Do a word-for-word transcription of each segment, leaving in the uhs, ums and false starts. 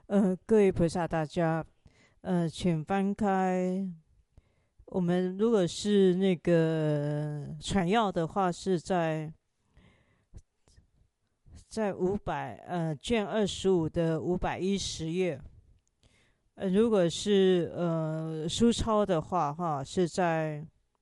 呃，各位菩萨大家，呃，请翻开。我们如果是那个传要的话，是在在五百呃卷二十五的五百一十页。呃，如果是呃书抄的话，哈，是在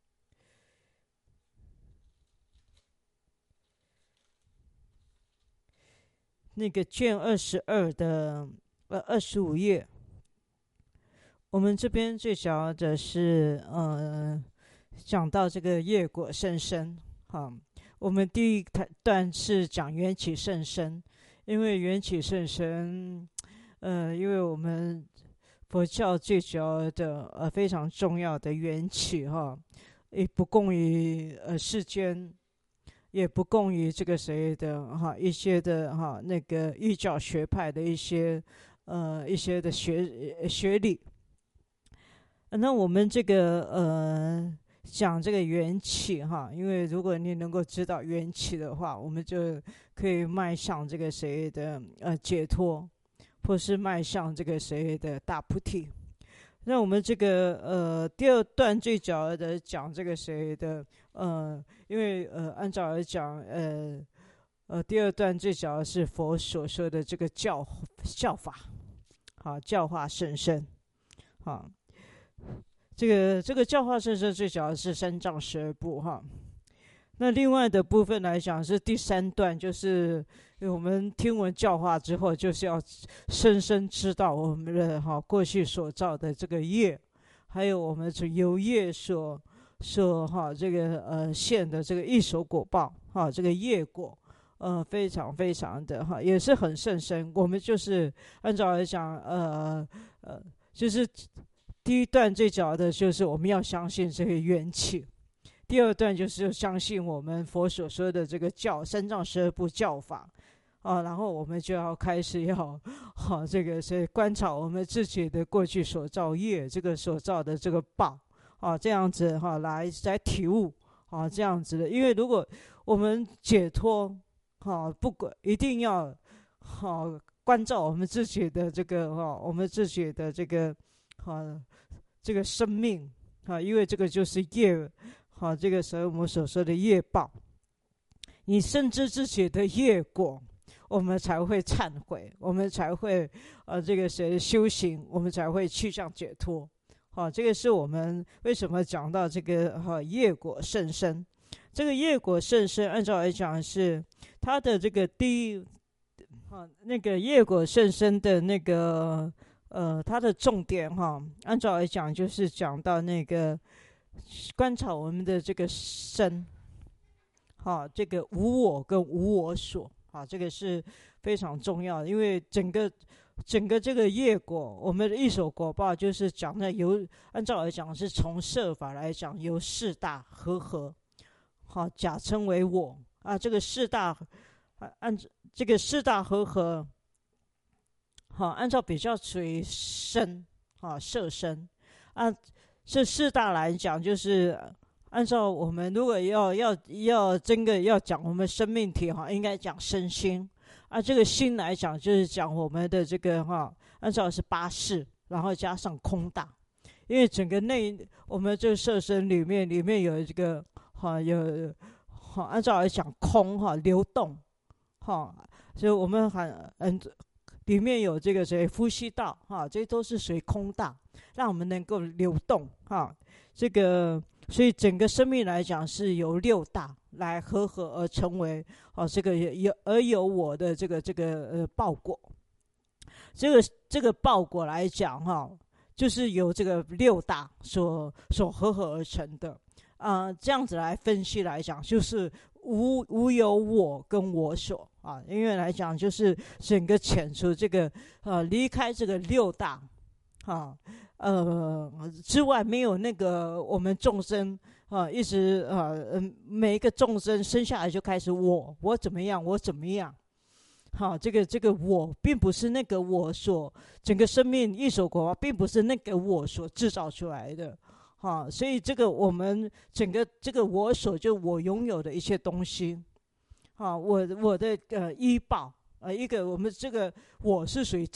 那个卷二十二的呃二十五页。我们这边最主要的是呃讲到这个业果甚深，哈。我们第一段是讲缘起甚深，因为缘起甚深，呃，因为我们佛教最主要的呃非常重要的缘起哈，也不供于呃世间，也不供于这个谁的哈一些的哈那个异教学派的一些呃一些的学学理。那我们这个呃讲这个缘起哈，因为如果你能够知道缘起的话，我们就可以迈向这个谁的呃解脱，或是迈向这个谁的大菩提。那我们这个呃第二段最主要的讲这个谁的呃，因为呃按照来讲呃呃第二段最主要是佛所说的这个教教法，好，教化甚深，好。这个这个教化甚深最主要是三藏十二部哈。那另外的部分来讲是第三段，就是我们听闻教化之后，就是要深深知道我们的哈过去所造的这个业，还有我们由业所所哈这个呃现的这个异熟果报哈，这个业果呃非常非常的哈也是很甚深。我们就是按照来讲呃呃就是第一段最主要的就是我们要相信这个缘起，第二段就是相信我们佛所说的这个教三藏十二部教法啊，然后我们就要开始要好、啊、这个是观察我们自己的过去所造业，这个所造的这个报啊，这样子哈、啊、来来体悟啊，这样子的。因为如果我们解脱哈、啊，不管一定要好、啊、关照我们自己的这个哈、啊，我们自己的这个好、啊、这个生命啊，因为这个就是业。好，这个时候我们所说的业报，你深知自己的业果，我们才会忏悔，我们才会呃这个谁修行，我们才会去向解脱。好，这个是我们为什么讲到这个哈、啊、业果甚深。这个业果甚深，按照来讲是它的这个第一，啊那个业果甚深的那个呃它的重点哈、啊，按照来讲就是讲到那个。观察我们的这个身，好，这个无我跟无我所，好，这个是非常重要的。因为整个整个这个业果，我们的异熟果报就是讲的由，按照来讲是从摄法来讲，由四大和合，好，假称为我啊。这个四大，按这个四大和合，好，按照比较属于身，啊，摄身啊。这四大来讲，就是按照我们如果要要要真的要讲我们生命体哈，应该讲身心啊。这个心来讲，就是讲我们的这个哈，按照是八识，然后加上空大，因为整个内我们这个色身里面里面有这个哈有哈，按照来讲空哈流动哈，所以我们很嗯里面有这个谁呼吸道哈，这都是属于空大。让我们能够流动哈，这个所以整个生命来讲是由六大来合合而成为哦，这个有而有我的这个这个呃报果，这个这个报果来讲哈，就是由这个六大所所合合而成的啊、呃，这样子来分析来讲，就是无无有我跟我所啊，因为来讲就是整个遣除这个呃离开这个六大啊。呃，之外没有那个我们众生啊，一直啊，嗯，每一个众生生下来就开始我我怎么样，我怎么样，好，这个这个我并不是那个我所整个生命异熟果报，并不是那个我所制造出来的，好，所以这个我们整个这个我所就我拥有的一切东西，好，我我的呃依报。呃，一个我们这个我是属于正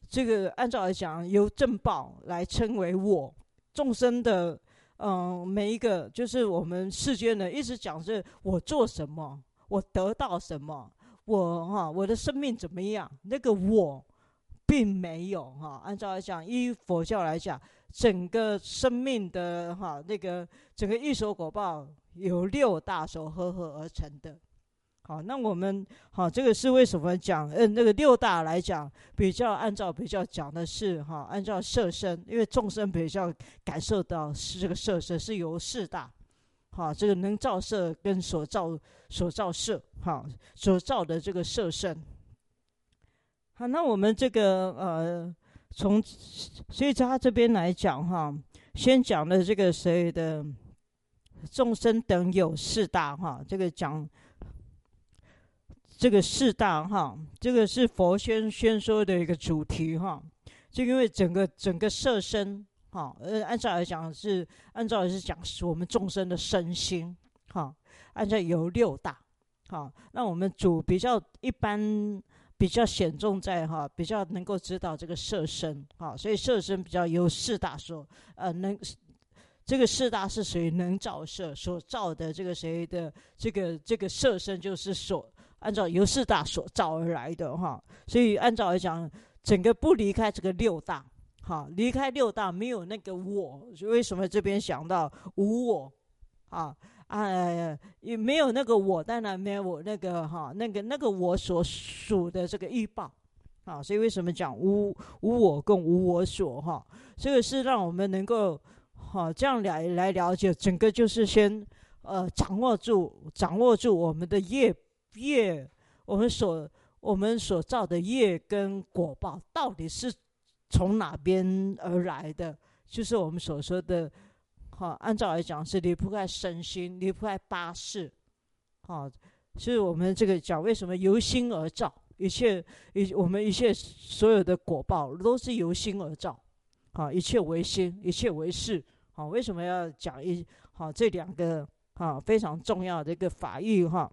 这个按照来讲，由正报来称为我众生的，嗯，每一个就是我们世间呢，一直讲是我做什么，我得到什么，我哈、啊、我的生命怎么样，那个我并没有哈、啊。按照来讲，依佛教来讲，整个生命的哈、啊、那个整个异熟果报由六大所合合而成的。好，那我们好，这个是为什么讲？嗯、呃，那个六大来讲，比较按照比较讲的是哈，按照色身，因为众生比较感受到是这个色身是由四大，好，这个能造色跟所造所造色，好，所造的这个色身。好，那我们这个呃，从所以他这边来讲哈，先讲的这个谁的众生等有四大哈，这个讲。这个四大哈，这个是佛宣宣说的一个主题哈。就因为整个整个色身哈，呃，按照来讲是按照来是讲我们众生的身心哈，按照有六大哈。那我们主比较一般比较显重在哈，比较能够知道这个色身哈，所以色身比较由四大所呃能。这个四大是属于能造色所造的这个谁的这个这个色身，就是所按照由四大所造而来的哈。所以按照来讲，整个不离开这个六大哈，离开六大没有那个我，为什么这边想到无我啊啊，也没有那个我，当然没有我那个哈那个那个我所属的这个依报啊。所以为什么讲无无我跟无我所哈？这个是让我们能够。好，这样来来了解，整个就是先呃掌握住掌握住我们的业业，我们所我们所造的业跟果报到底是从哪边而来的？就是我们所说的，好，按照来讲是离不开身心，离不开八识，好，是我们这个讲为什么由心而造，一切一我们一切所有的果报都是由心而造，好，一切为心，一切为识。好，为什么要讲一好这两个啊非常重要的一个法义哈？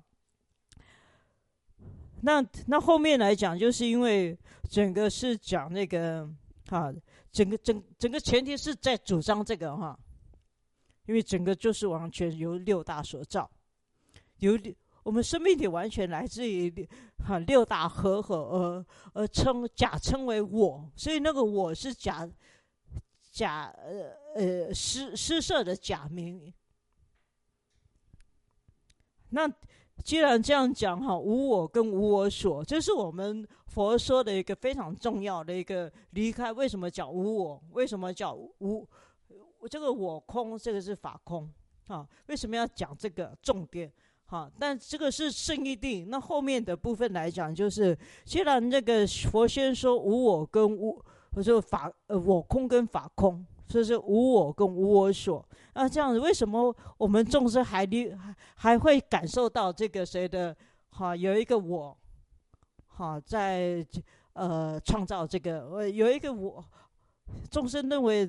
那那后面来讲，就是因为整个是讲那个啊，整个整整个前提是在主张这个哈，因为整个就是完全由六大所造，由我们生命体完全来自于哈六大合合而而称假称为我，所以那个我是假。假呃呃施施设的假名。那既然这样讲哈，无我跟无我所，这是我们佛说的一个非常重要的一个离开。为什么讲无我？为什么叫无？这个我空，这个是法空啊。为什么要讲这个重点？哈，但这个是圣义定。那后面的部分来讲，就是既然这个佛先说无我跟无。我说法呃我空跟法空，所以是无我跟无我所。那这样子，为什么我们众生还离还还会感受到这个谁的？哈，有一个我，哈，在呃创造这个，呃有一个我，众生认为，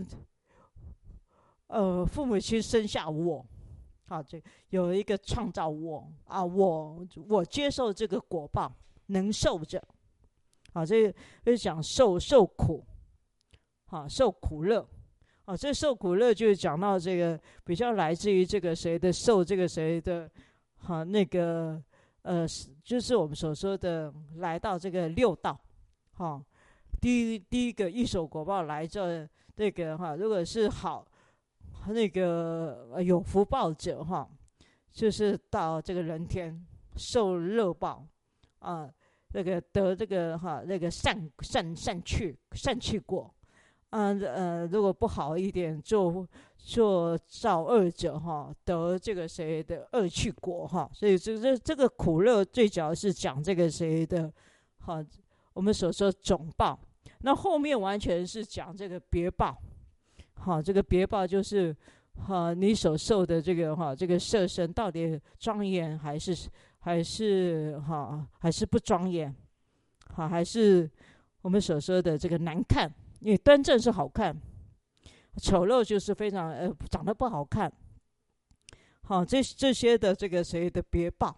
呃父母亲生下我，啊，这有一个创造我啊，我我接受这个果报，能受着。啊，这个就是讲受受苦。啊，受苦乐，啊，这受苦乐就是讲到这个比较来自于这个谁的受这个谁的，哈、啊，那个呃，就是我们所说的来到这个六道，哈、啊，第一第一个一手果报来这那个哈、啊，如果是好那个有福报者哈、啊，就是到这个人天受乐报啊，那个得这个哈、啊、那个善善善趣善趣果。嗯呃，如果不好一点，做做造恶者哈，得这个谁的恶趣果哈，所以这这这个苦乐最主要是讲这个谁的哈，我们所说总报，那后面完全是讲这个别报，哈，这个别报就是哈你所受的这个哈这个色身到底庄严还是还是哈还是不庄严，好还是我们所说的这个难看。因为端正是好看，丑陋就是非常呃长得不好看。好，这这些的这个谁的别报，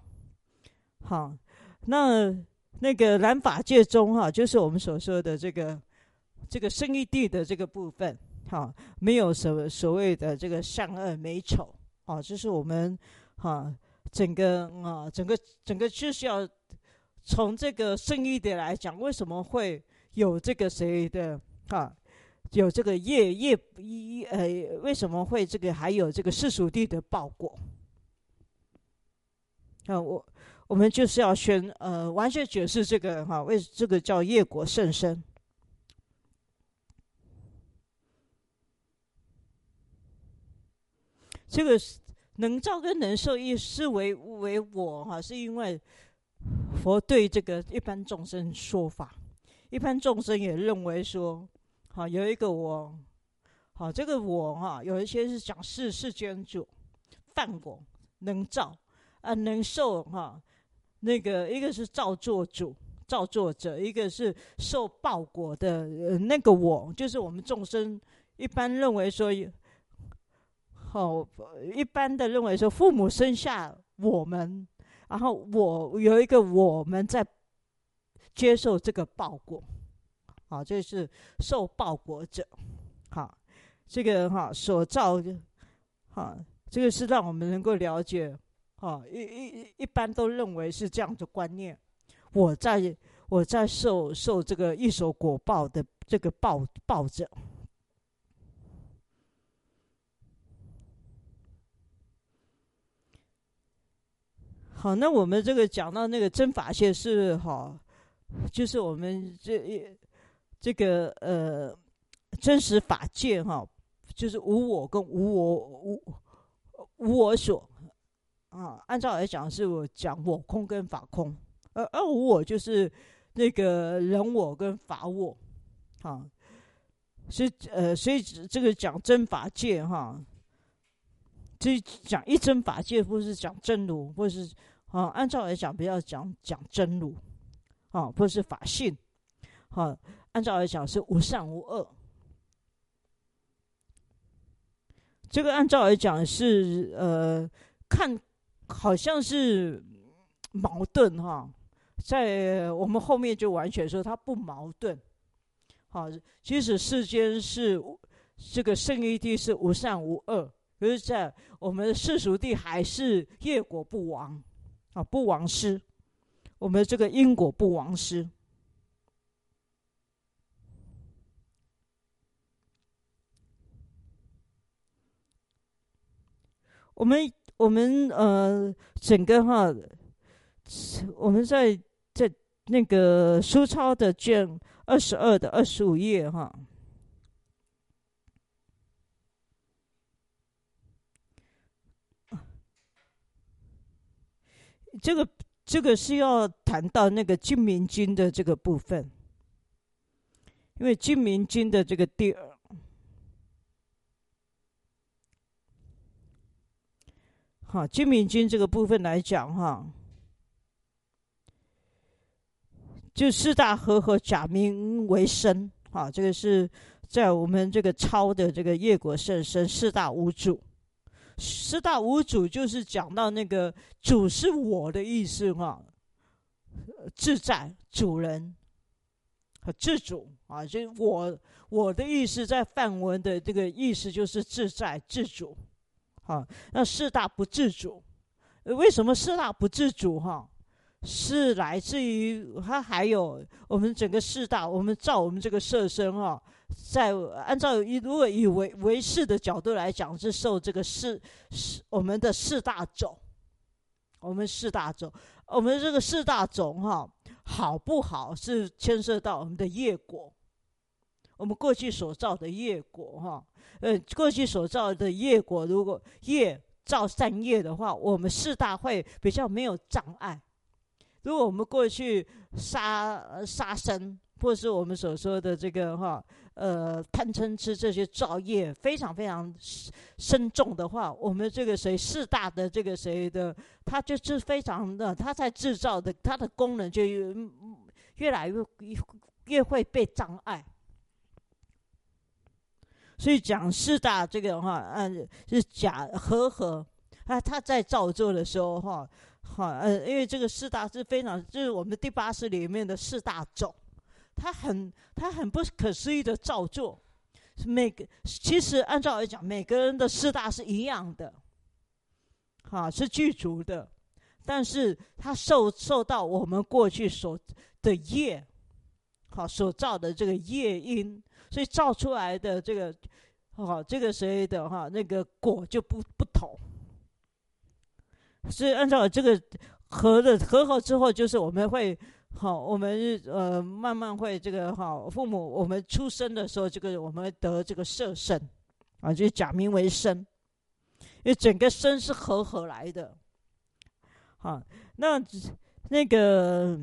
好，那那个染法界中哈，就是我们所说的这个这个生意地的这个部分，哈，没有所所谓的这个善恶美丑，啊，这是我们哈整个啊整个整个就是要从这个生意的来讲，为什么会有这个谁的啊？有这个业业一呃，为什么会这个还有这个世俗地的报果？啊，我我们就是要宣呃，完全解释这个哈，为这个叫业果甚深。这个能造跟能受亦是为为我哈，是因为佛对这个一般众生说法，一般众生也认为说，好有一个我，好这个我哈，有一些是讲世世间主，犯我能造啊，能受哈，那个一个是造作主。造作者，一个是受报果的、呃、那个我，就是我们众生一般认为说，哦，一般的认为说，父母生下我们，然后我有一个我们在接受这个报果，好，这是受报果者，好，这个哈所造，好，这个是让我们能够了解，好，一一一般都认为是这样的观念。我在我在受受这个一手果报的这个报报者，好，那我们这个讲到那个真法界是好，就是我们这这个呃真实法界哈，就是无我跟无我无无我所啊，按照来讲是我讲我空跟法空。而而无我就是那个人我跟法我，啊，所以呃，所以这个讲真法界哈，这讲一真法界，不是讲真如，或是啊，按照来讲不要讲讲真如，啊，或是法性，啊，按照来讲是无善无恶。这个按照来讲是呃，看好像是矛盾哈。在我们后面就完全说它不矛盾，好，即使世间是这个圣义地是无善无恶，可是在我们的世俗地还是业果不亡啊，不亡失，我们这个因果不亡失。我们我们呃整个哈，我们在。在那个书抄的卷二十二的二十五页哈，这个这个是要谈到那个金明经的这个部分，因为金明经的这个第二，好，金明经这个部分来讲哈。就四大和合假名为身，啊，这个是在我们这个抄的这个业果甚深四大无主。四大无主就是讲到那个主是我的意思哈，自在主人和自主啊，就我我的意思在梵文的这个意思就是自在自主，啊，那四大不自主，为什么四大不自主哈？是来自于它还有我们整个四大，我们照我们这个色身哈，在按照如果以唯唯识的角度来讲，是受这个四我们的四大种，我们四大种，我们这个四大种哈，好不好是牵涉到我们的业果，我们过去所造的业果哈，呃，过去所造的业果，如果业造善业的话，我们四大会比较没有障碍。如果我们过去杀杀生，或是我们所说的这个哈呃贪嗔痴这些造业非常非常深重的话，我们这个谁四大的这个谁的，它就是非常的，它在制造的它的功能就越来越越会被障碍。所以讲四大这个哈，嗯，是假和合啊，它在造作的时候哈。好，呃，因为这个四大是非常，就是我们第八识里面的四大种， 他很他很不可思议的造作。每个其实按照来讲，每个人的四大是一样的，哈，是具足的，但是他受受到我们过去所的业，好所造的这个业因，所以造出来的这个，好这个谁的哈那个果就不不同。所以按照这个合的合合之后，就是我们会。好，我们呃慢慢会这个哈，父母我们出生的时候，这个我们得这个色身啊，就假名为身，因为整个身是合合来的。好，那那个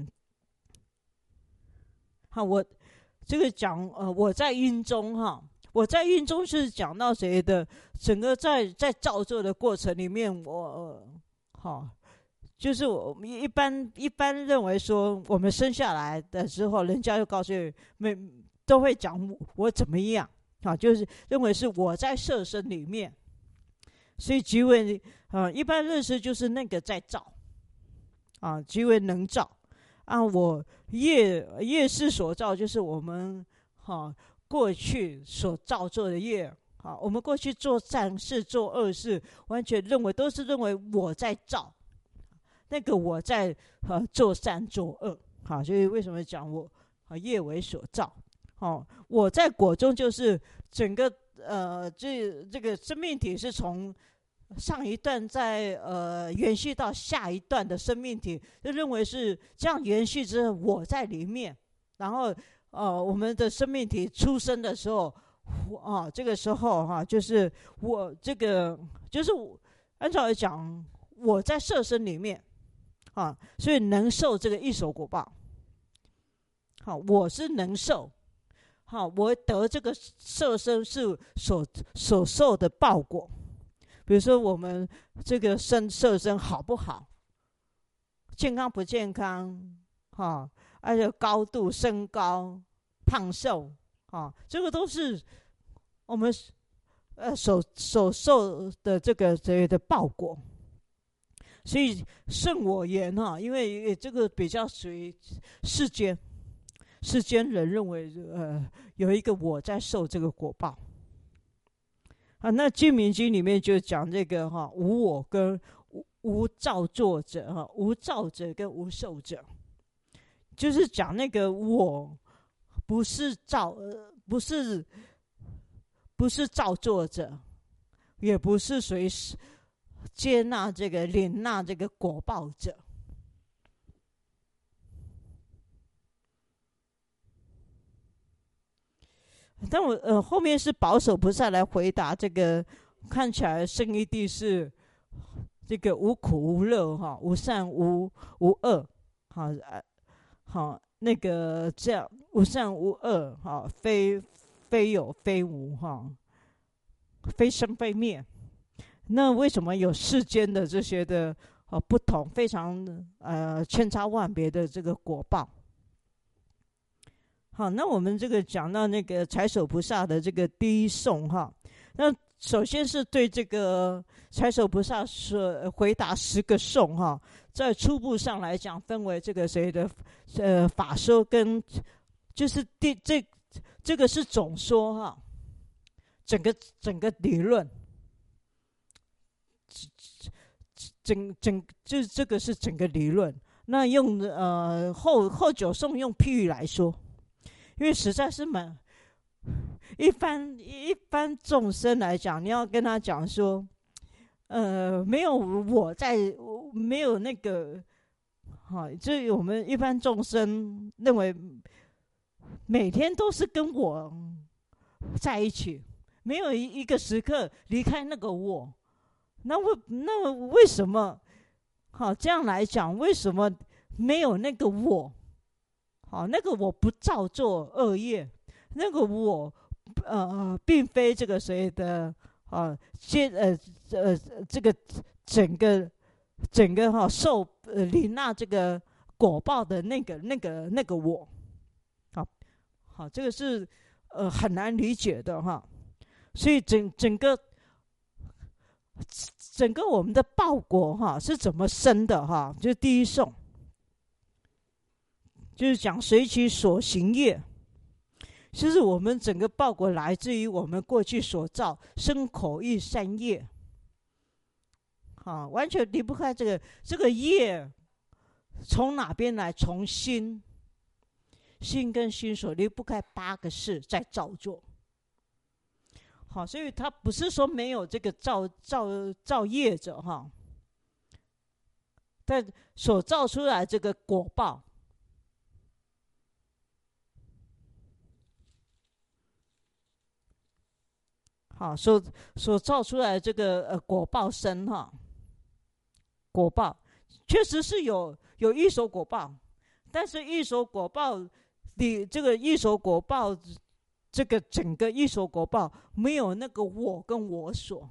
好，我这个讲呃我在因中哈，我在因中是讲到谁的？整个在在造作的过程里面，我好。呃就是我们一般一般认为说，我们生下来的时候，人家就告诉你，每都会讲我怎么样啊，就是认为是我在色身里面，所以即为啊，一般认识就是那个在造啊，即为能造啊，我业业是所造，就是我们哈、啊、过去所造作的业啊，我们过去做善事做恶事，完全认为都是认为我在造。那个我在呃做善做恶，好，所以为什么讲我啊业为所造？哦，我在果中就是整个呃这这个生命体是从上一段在呃延续到下一段的生命体，就认为是这样延续之后我在里面，然后呃我们的生命体出生的时候，啊这个时候哈、啊、就是我这个就是按照来讲我在色身里面。啊，所以能受这个一手果报。好，我是能受。好，我得这个色身是所所受的报果。比如说，我们这个身色身好不好，健康不健康，哈，而且高度、身高、胖瘦，啊，这个都是我们呃所所受的这个这个的报果。所以圣我言哈，因为这个比较属于世间，世间人认为呃有一个我在受这个果报啊。那净明经里面就讲这个哈无我跟无无造作者哈，无造者跟无受者，就是讲那个我不是造呃不是不是造作者，也不是属于接纳这个领纳这个果报者。但我呃后面是保守菩萨来回答这个，看起来圣义谛是这个无苦无乐哈，无善无无恶，好好那个这样无善无恶哈，非非有非无哈，非生非灭。那为什么有世间的这些的呃不同，非常呃千差万别的这个果报？好，那我们这个讲到那个财首菩萨的这个第一颂哈，那首先是对这个财首菩萨所回答十个颂哈，在初步上来讲，分为这个谁的呃法说跟就是第这这个是总说哈，整个整个理论。整整就是这个是整个理论，那用呃后后九颂用譬喻来说，因为实在是蛮一般一般众生来讲，你要跟他讲说，呃，没有我在，没有那个，好，这我们一般众生认为每天都是跟我在一起，没有一一个时刻离开那个我。那为那为什么好这样来讲？为什么没有那个我？好，那个我不造作恶业，那个我呃并非这个谁的啊，接呃呃这个整个整个哈、啊、受呃领纳这个果报的那个那个那个我，好好这个是呃很难理解的哈，所以整整个。整个我们的报果哈是怎么生的哈？就是第一颂，就是讲随其所行业， 其实我们整个报果来自于我们过去所造身口意三业，啊，完全离不开这个这个业，从哪边来？从心，心跟心所离不开八个事在造作。好，所以他不是说没有这个造造造业者哈，但所造出来这个果报。好，所所造出来这个呃果报身哈，果报确实是有有一手果报，但是一手果报，你这个一手果报，这个整个一手果报没有那个我跟我所。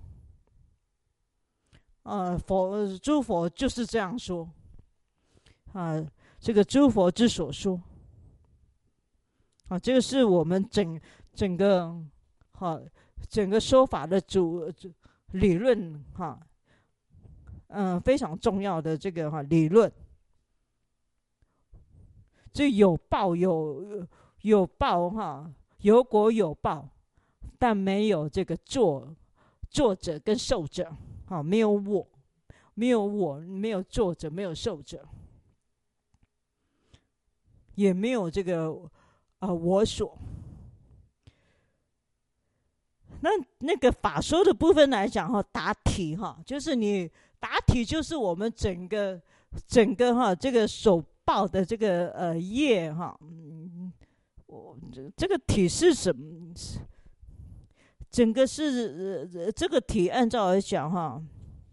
呃，佛诸佛就是这样说，啊，这个诸佛之所说，啊，这个是我们整整个好。整个说法的主理论哈，嗯、呃，非常重要的这个哈理论，这有报有有报哈，有果有报，但没有这个作作者跟受者，哈，没有我，没有我，没有作者，没有受者，也没有这个呃我所。那那个法说的部分来讲哈，答体哈，就是你答体就是我们整个整个哈这个所报的这个呃业哈，嗯，我这个体是什么？整个是呃这个体按照来讲哈，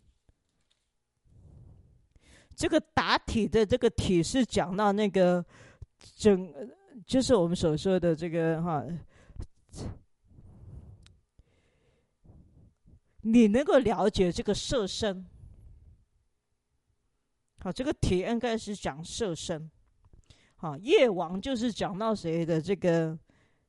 这个答体的这个体是讲到那个整，就是我们所说的这个哈。你能够了解这个色身，好，这个体应该是讲色身。好，业王就是讲到谁的这个，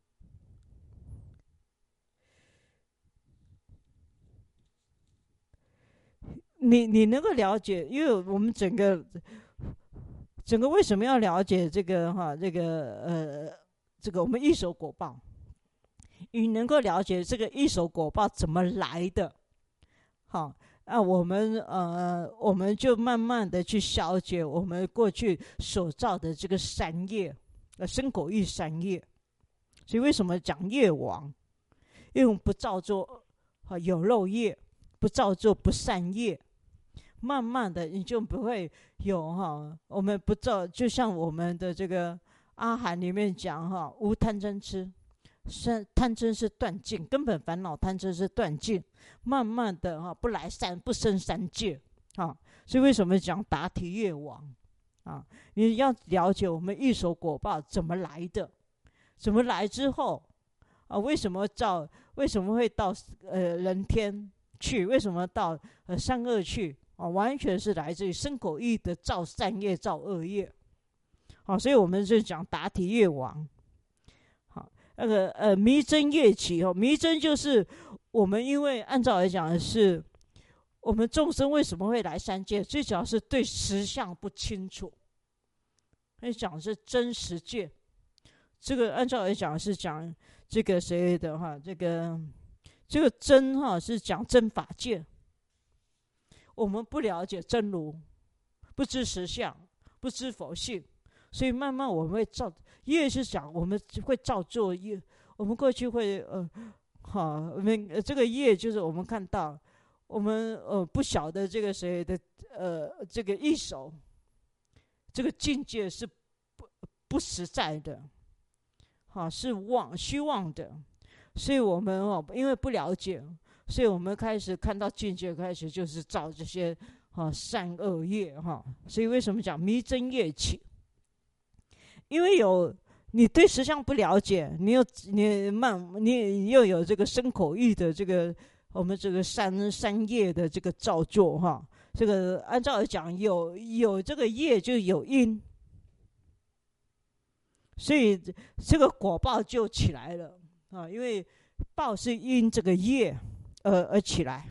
你你能够了解，因为我们整个整个为什么要了解这个哈这个呃这个我们一手果报，你能够了解这个一手果报怎么来的。好，啊，我们呃，我们就慢慢的去消解我们过去所造的这个三业，呃，身口意三业。所以为什么讲业王？因为我们不造作啊有漏业，不造作不善业，慢慢的你就不会有哈。我们不造，就像我们的这个阿含里面讲哈，无贪嗔痴。是贪嗔是断尽，根本烦恼贪嗔是断尽，慢慢的哈不来三不生三界啊，所以为什么讲答体业王啊？你要了解我们一手果报怎么来的，怎么来之后啊？为什么造？为什么会到呃人天去？为什么到呃善恶去？啊，完全是来自于身口意的造善业、造恶业。好，所以我们就讲答体业王。那个呃迷真业起哦，迷真就是我们因为按照来讲的是，我们众生为什么会来三界？最主要是对实相不清楚。那讲的是真实界，这个按照来讲是讲这个谁的哈，这个这个真哈是讲真法界。我们不了解真如，不知实相，不知佛性。所以慢慢我们会造业，是讲我们会造作业。我们过去会呃，好，我们、呃、这个业就是我们看到，我们呃不晓得这个谁的呃这个一手，这个境界是不不实在的，好，是妄虚妄的。所以我们哦因为不了解，所以我们开始看到境界，开始就是造这些啊善恶业哈。所以为什么讲迷真业起？因为有你对实相不了解，你又你慢，你又有这个身口意的这个我们这个三三业的这个造作哈，这个按照来讲有有这个业就有因，所以这个果报就起来了啊，因为报是因这个业而而起来。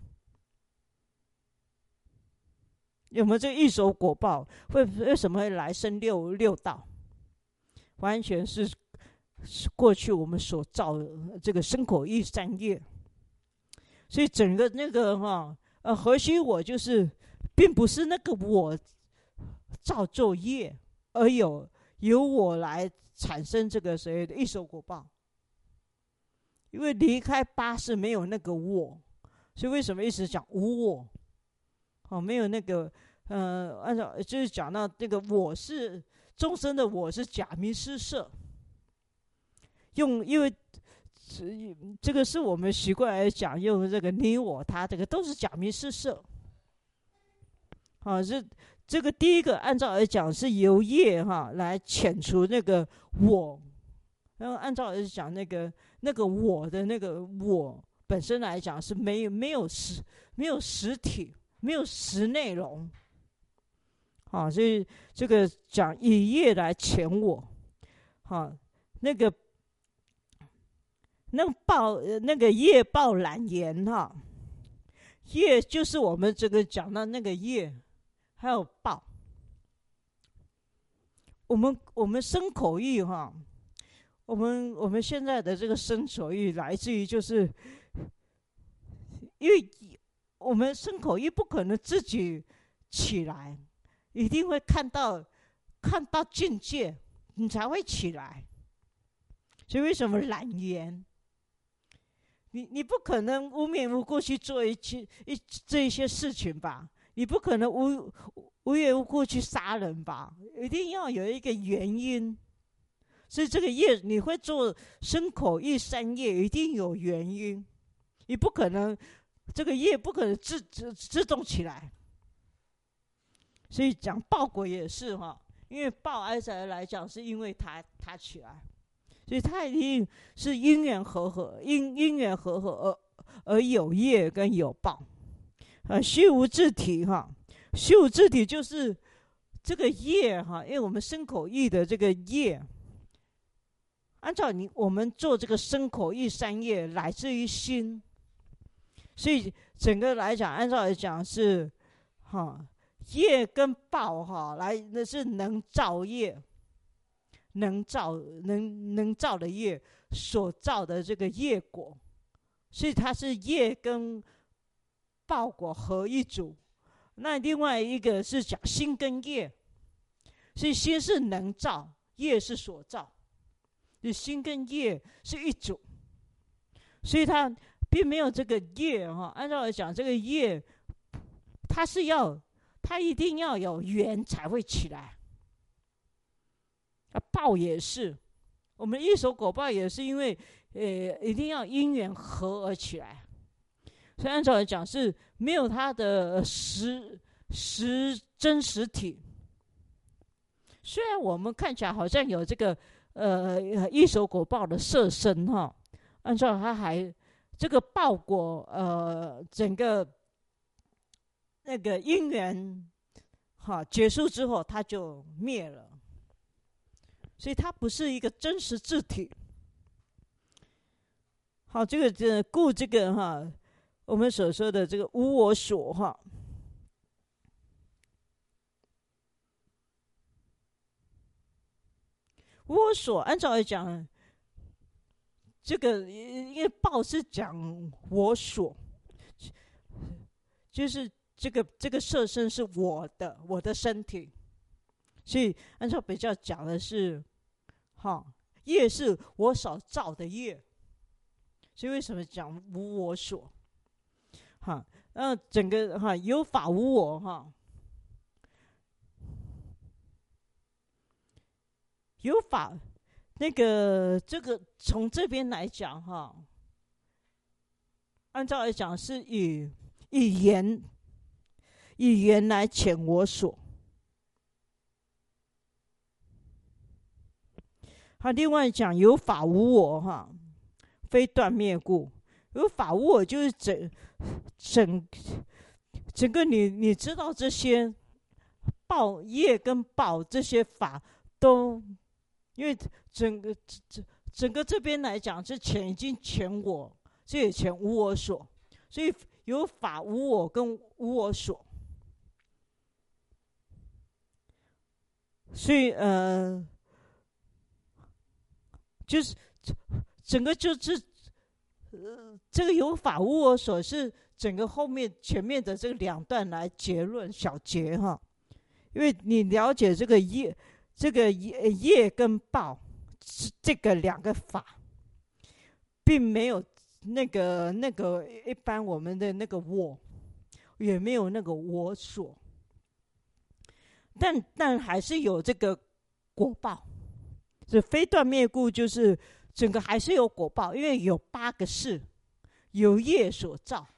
有没有这个一手果报？会为什么会来生六六道？完全是过去我们所造的这个身口意三业，所以整个那个哈呃核心我就是，并不是那个我造作业，而有由我来产生这个所谓的一手果报。因为离开八是没有那个我，所以为什么一直讲无我？哦，没有那个呃，按照就是讲到这个我是众生的我是假名施设，用因为这个是我们习惯来讲，用这个你我他，这个都是假名施设。啊，这这个第一个按照来讲是由业哈来遣除那个我，然后按照来讲那个那个我的那个我本身来讲是没有没有实没有实体，没有实内容。好，所以这个讲以业来遣我，好，那个那个报那个业报染言哈，业就是我们这个讲到那个业。还有报，我们我们身口意哈，我们我们现在的这个身口意来自于就是，因为我们身口意不可能自己起来，一定会看到看到境界，你才会起来。所以为什么染言？你你不可能无缘无故去做一些一这一些事情吧？你不可能无无缘无故去杀人吧？一定要有一个原因。所以这个业你会做身口意三业，一定有原因。你不可能这个业不可能自自自动起来。所以讲报果也是哈，因为报哀哉来讲，是因为他他起来，所以他一定是因缘和合，因因缘和合而而有业跟有报。啊，虚无自体哈，虚无自体就是这个业哈，因为我们身口意的这个业，按照你我们做这个身口意三业，来自于心，所以整个来讲，按照来讲是哈业跟报哈来，那是能造业，能造能能造的业所造的这个业果，所以它是业跟报果合一组。那另外一个是讲心跟业，所以心是能造，业是所造，就心跟业是一组，所以它并没有这个业哈。按照来讲，这个业它是要，它一定要有缘才会起来。啊，报也是，我们一手果报也是因为呃一定要因缘合而起来。所以按照来讲是没有它的实实真实体。虽然我们看起来好像有这个呃一手果报的色身哈，按照它还这个报果呃整个那个因缘哈结束之后它就灭了，所以它不是一个真实自体。好，这个这故这个哈。我们所说的这个无我所哈，无我所按照来讲，这个因为报是讲我所，就是这个这个色身是我的，我的身体，所以按照比较讲的是，哈业是我所造的业，所以为什么讲无我所？哈，那整个哈有法无我哈，有法那个这个从这边来讲哈，按照来讲是以以言以言来遣我所。他另外讲有法无我哈，非断灭故。有法无我就是整整整个你你知道这些报业跟报这些法都，因为整个整整个这边来讲，这钱已经遣我，这也遣无我所，所以有法无我跟无我所。所以呃， 就是整个就是呃，这个有法无我所是整个后面前面的这个两段来结论小结哈，因为你了解这个业，这个业业跟报这个两个法，并没有那个那个一般我们的那个我，也没有那个我所，但但还是有这个果报，这非断灭故就是整个还是有果报，因为有八个事，由业所造，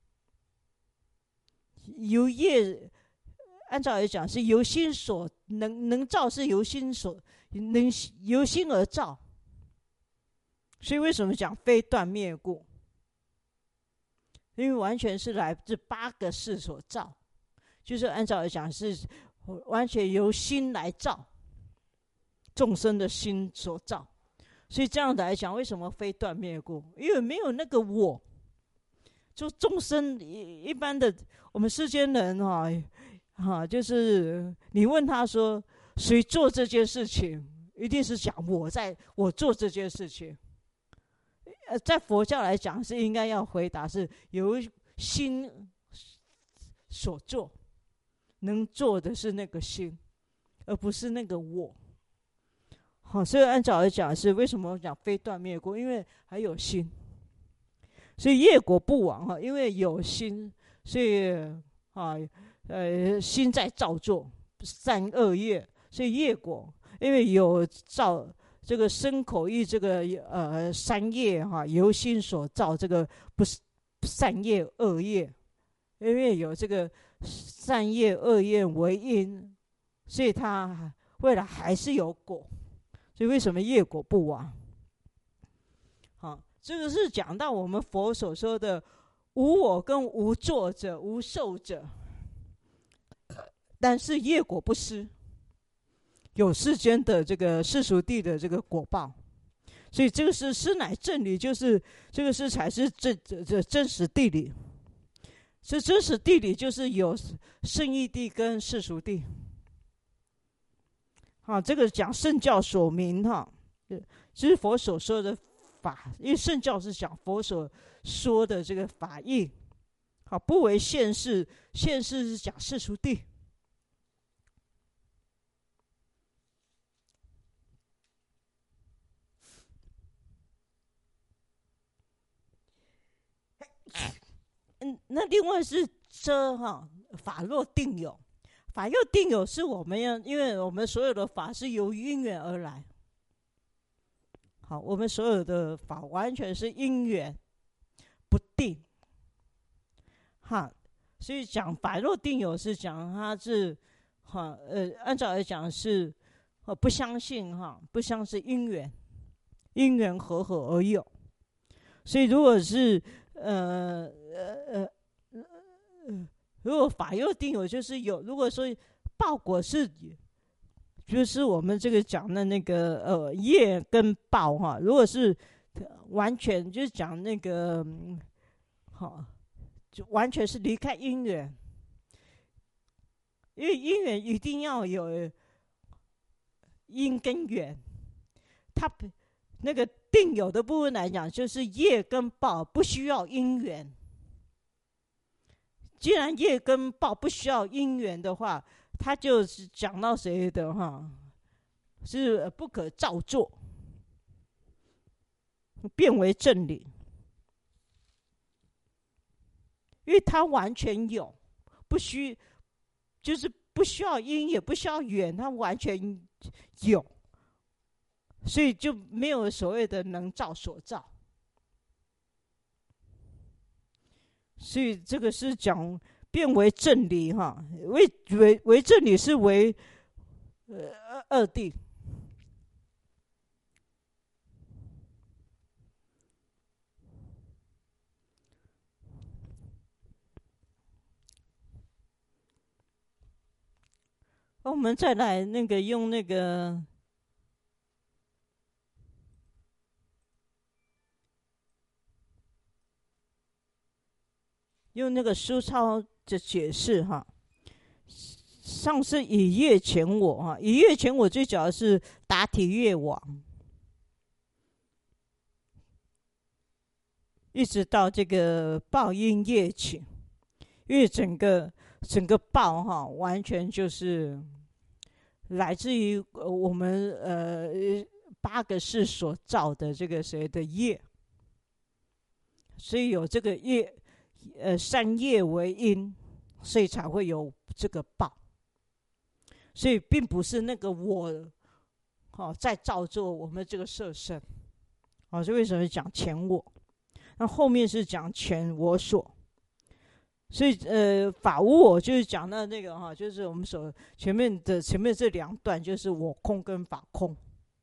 由业按照来讲是由心所能能造，是由心所能由心而造，所以为什么讲非断灭故？因为完全是来自八个事所造，就是按照来讲是完全由心来造，众生的心所造。所以这样来讲，为什么非断灭故？因为没有那个我，就众生一般的我们世间人哈、啊，哈、啊，就是你问他说谁做这件事情，一定是讲我在我做这件事情。呃，在佛教来讲是应该要回答是由心所做，能做的是那个心，而不是那个我。好，所以按照来讲是为什么讲非断灭故？因为还有心，所以业果不亡哈。因为有心，所以啊呃心在造作善恶业，所以业果因为有造这个身口意这个呃三业哈，由心所造这个不是善业恶业，因为有这个善业恶业为因，所以它未来还是有果。所以为什么业果不亡？好，这个是讲到我们佛所说的无我跟无作者、无受者，但是业果不失，有世间的这个世俗谛的这个果报。所以这个是实乃正理，就是这个是才是真这真实谛理。这真实谛理就是有圣义谛跟世俗谛。啊，这个讲圣教所明哈，就是佛所说的法，因为圣教是讲佛所说的这个法义，好，不为现世，现世是讲世俗谛。嗯，那另外是遮哈法若定有。法又定有是我们要，因为我们所有的法是由因缘而来。好，我们所有的法完全是因缘不定。哈，所以讲法若定有是讲它是哈呃，按照来讲是呃不相信哈，不相信因缘，因缘和合而有。所以如果是呃呃呃呃。如果法又定有，就是有。如果说报果是，就是我们这个讲的那个呃业跟报哈。如果是完全就是讲那个，好、嗯，就完全是离开因缘，因为因缘一定要有因跟缘。它那个定有的部分来讲，就是业跟报不需要因缘。既然业跟报不需要因缘的话，他就是讲到谁的哈，是不可造作，变为正理，因为他完全有，不需就是不需要因也不需要缘，他完全有，所以就没有所谓的能造所造。所以这个是讲变为正理哈，为为为正理是为呃二谛。我们再来那个用那个。用那个书抄的解释哈，上是以业前我哈，以业前我最主要是达体业网， 一直到这个报应业情，因为整个整个报哈，完全就是来自于我们呃八个世所造的这个谁的业，所以有这个业，呃善业为因，所以才会有这个报。所以并不是那个我，哦，在造作我们这个色身，哦，所以为什么讲前我？那后面是讲前我所。所以呃，法无我就是讲到那个哈，就是我们所前面的前面这两段，就是我空跟法空。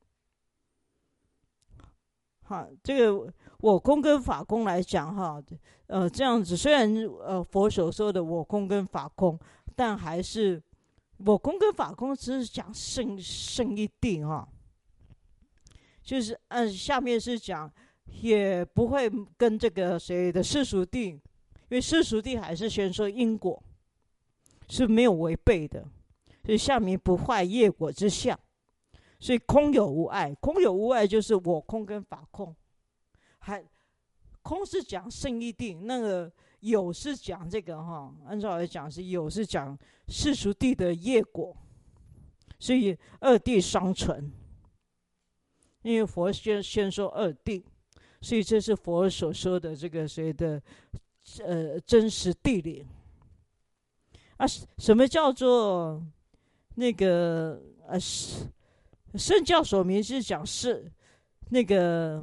好，这个我空跟法空来讲哈，呃，这样子虽然呃佛所说的我空跟法空，但还是我空跟法空只是讲圣圣一定哈，就是呃下面是讲也不会跟这个谁的世俗定。因为世俗谛还是先说因果是没有违背的，所以下面不坏业果之相，所以空有无碍，空有无碍就是我空跟法空，还空是讲圣义定，那个有是讲这个哈，按照来讲是有是讲世俗谛的业果，所以二谛双存，因为佛先先说二谛，所以这是佛所说的这个谁的。呃，真实地理啊，什么叫做那个呃，圣教所明是讲是那个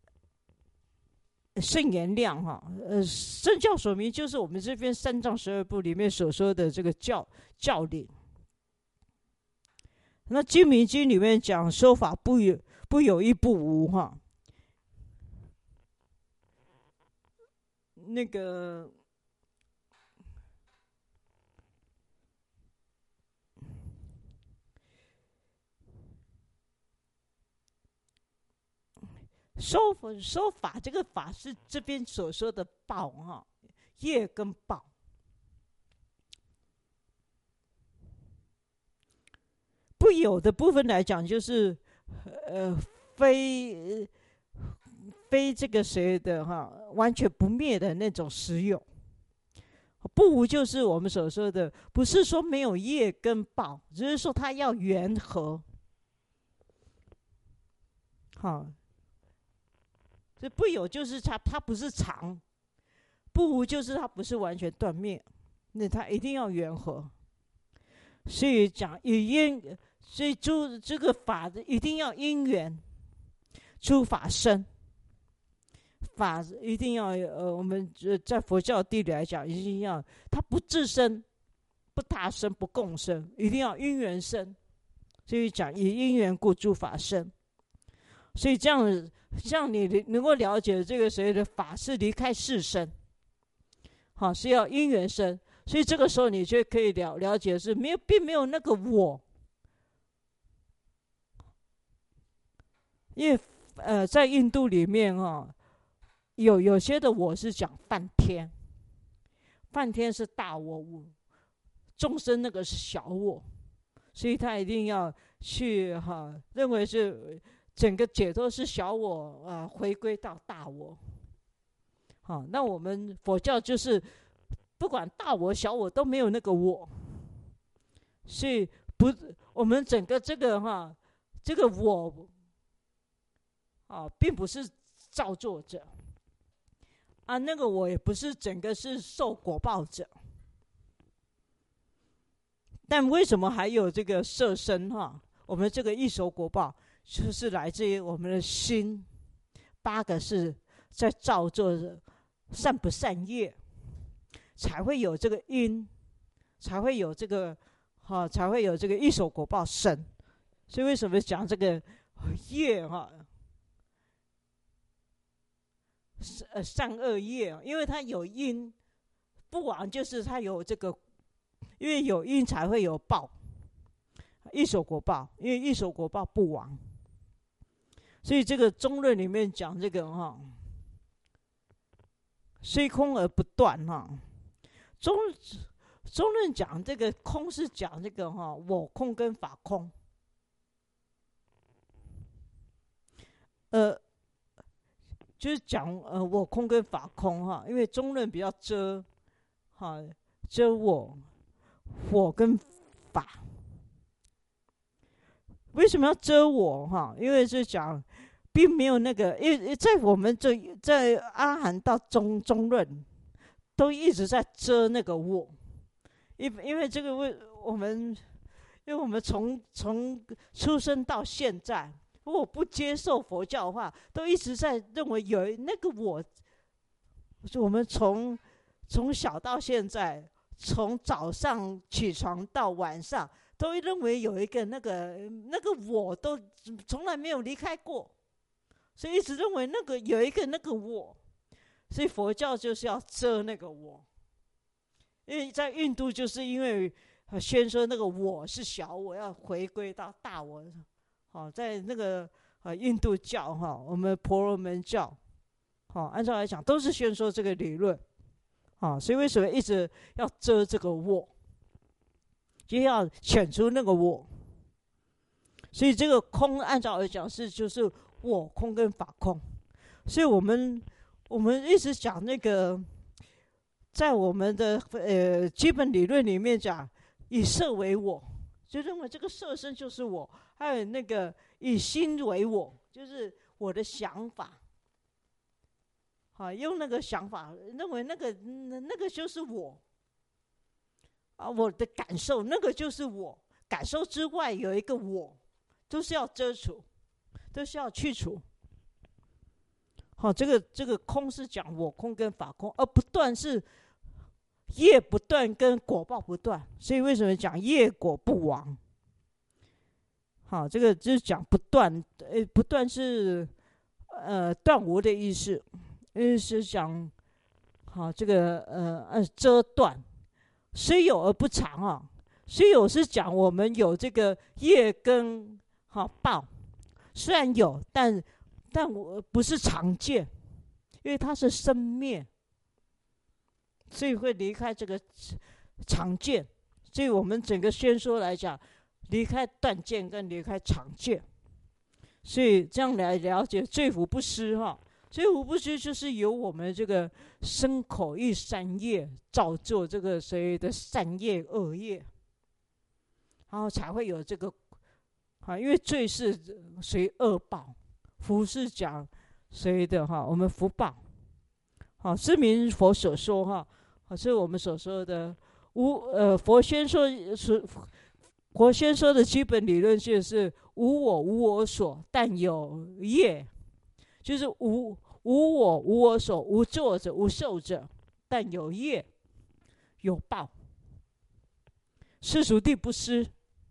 圣言量哈，呃，圣教所明就是我们这边三藏十二部里面所说的这个教教理。那金明经里面讲说法不有不有一不无哈。那个说法说法，这个法是这边所说的报哈，业跟报。不有的部分来讲，就是呃非。非这个谁的哈，完全不灭的那种实有。不无就是我们所说的，不是说没有业跟报，只是说它要缘合。好，这不有就是它，它不是常；不无就是它不是完全断灭，那它一定要缘合。所以讲以因，所以诸这个法的一定要因缘，诸法生。法一定要呃，我们在佛教地理来讲，一定要它不自生、不他生、不共生，一定要因缘生。所以讲以因缘故诸法生。所以这样，这样你能够了解这个所谓的法是离开世生，好是要因缘生。所以这个时候你就可以了了解是没有，并没有那个我，因为呃，在印度里面哈。有有些的我是讲梵天，梵天是大我，众生那个是小我，所以他一定要去哈，认为是整个解脱是小我啊，回归到大我。好，那我们佛教就是不管大我小我都没有那个我，所以不，我们整个这个哈，这个我啊，并不是造作者。啊，那个我也不是整个是受果报者，但为什么还有这个色身哈？我们这个一手果报，就是来自于我们的心，八个是在造作善不善业，才会有这个因，才会有这个哈，才会有这个一手果报生。所以为什么讲这个业哈？呃，善恶业，因为它有因，不亡就是它有这个，因为有因才会有报，一手果报，因为一手果报不亡，所以这个中论里面讲这个哈，虽空而不断哈，中中论讲这个空是讲这个哈，我空跟法空， 就是讲呃我空跟法空哈，因为中论比较遮哈遮我我跟法。为什么要遮我哈？因为是讲并没有那个，因为在我们这在阿含到中中论都一直在遮那个我，因因为这个为我们，因为我们从从出生到现在，如果不接受佛教的话，都一直在认为有那个我。我们从从小到现在，从早上起床到晚上。都认为有一个那个那个我都从来没有离开过，所以一直认为那个有一个那个我，所以佛教就是要遮那个我。因为在印度就是因为宣说那个我是小我，要回归到大我。好，在那个呃印度教哈，我们婆罗门教，好，按照来讲都是宣说这个理论。好，所以为什么一直要遮这个我？就要遣出那个我，所以这个空按照来讲是就是我空跟法空，所以我们我们一直讲那个，在我们的呃基本理论里面讲，以色为我，就认为这个色身就是我，还有那个以心为我，就是我的想法，好，用那个想法认为那个那个就是我。啊，我的感受，那个就是我。感受之外有一个我，都是要遮除，都是要去除。好，这个这个空是讲我空跟法空，而不断是业不断跟果报不断。所以为什么讲业果不亡？好，这个就是讲不断，呃，不断是呃断无的意思，因为是讲好这个呃呃遮断。虽有而不长啊，虽有是讲我们有这个业跟好报，虽然有，但但我不是常见，因为它是生灭，所以会离开这个常见。所以我们整个宣说来讲，离开断见跟离开常见，所以这样来了解罪福不施哈。所以无不施就是由我们这个身口意三业造就这个谁的善业恶业，然后才会有这个啊，因为罪是随恶报，福是讲谁的哈，我们福报。好，是名佛所说哈，好，是我们所说的无呃佛宣说是佛宣说的基本理论就是无我无我所，但有业。就是无无我无我所，无作者无受者，但有业有报。世俗谛不施。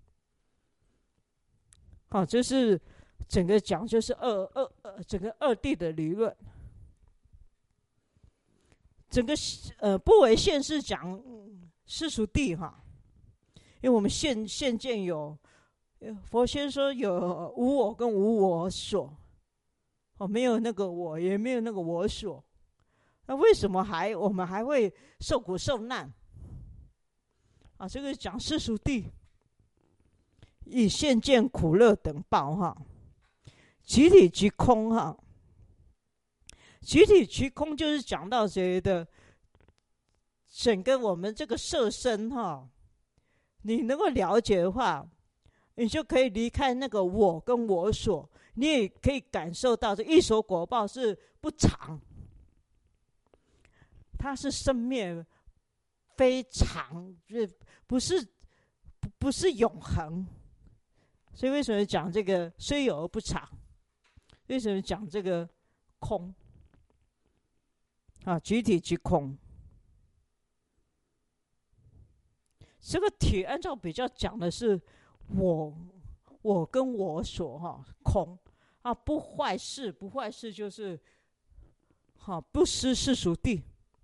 好，这是整个讲就是二二二整个二谛的理论。整个呃不为现是讲世俗谛哈，因为我们现现见有佛先说有无我跟无我所。哦，没有那个我，也没有那个我所，那为什么还我们还会受苦受难？啊，这个讲世俗谛，以现见苦乐等报哈，集体即空哈，集体即空就是讲到谁的整个我们这个色身哈，你能够了解的话，你就可以离开那个我跟我所。你也可以感受到这一所果报是不常，它是生灭非常，不是不是永恒。所以为什么讲这个虽有而不常？为什么讲这个空？啊，集体即空。这个体按照比较讲的是我。我跟我所哈空啊，不坏事，不坏事就是好不失世俗谛。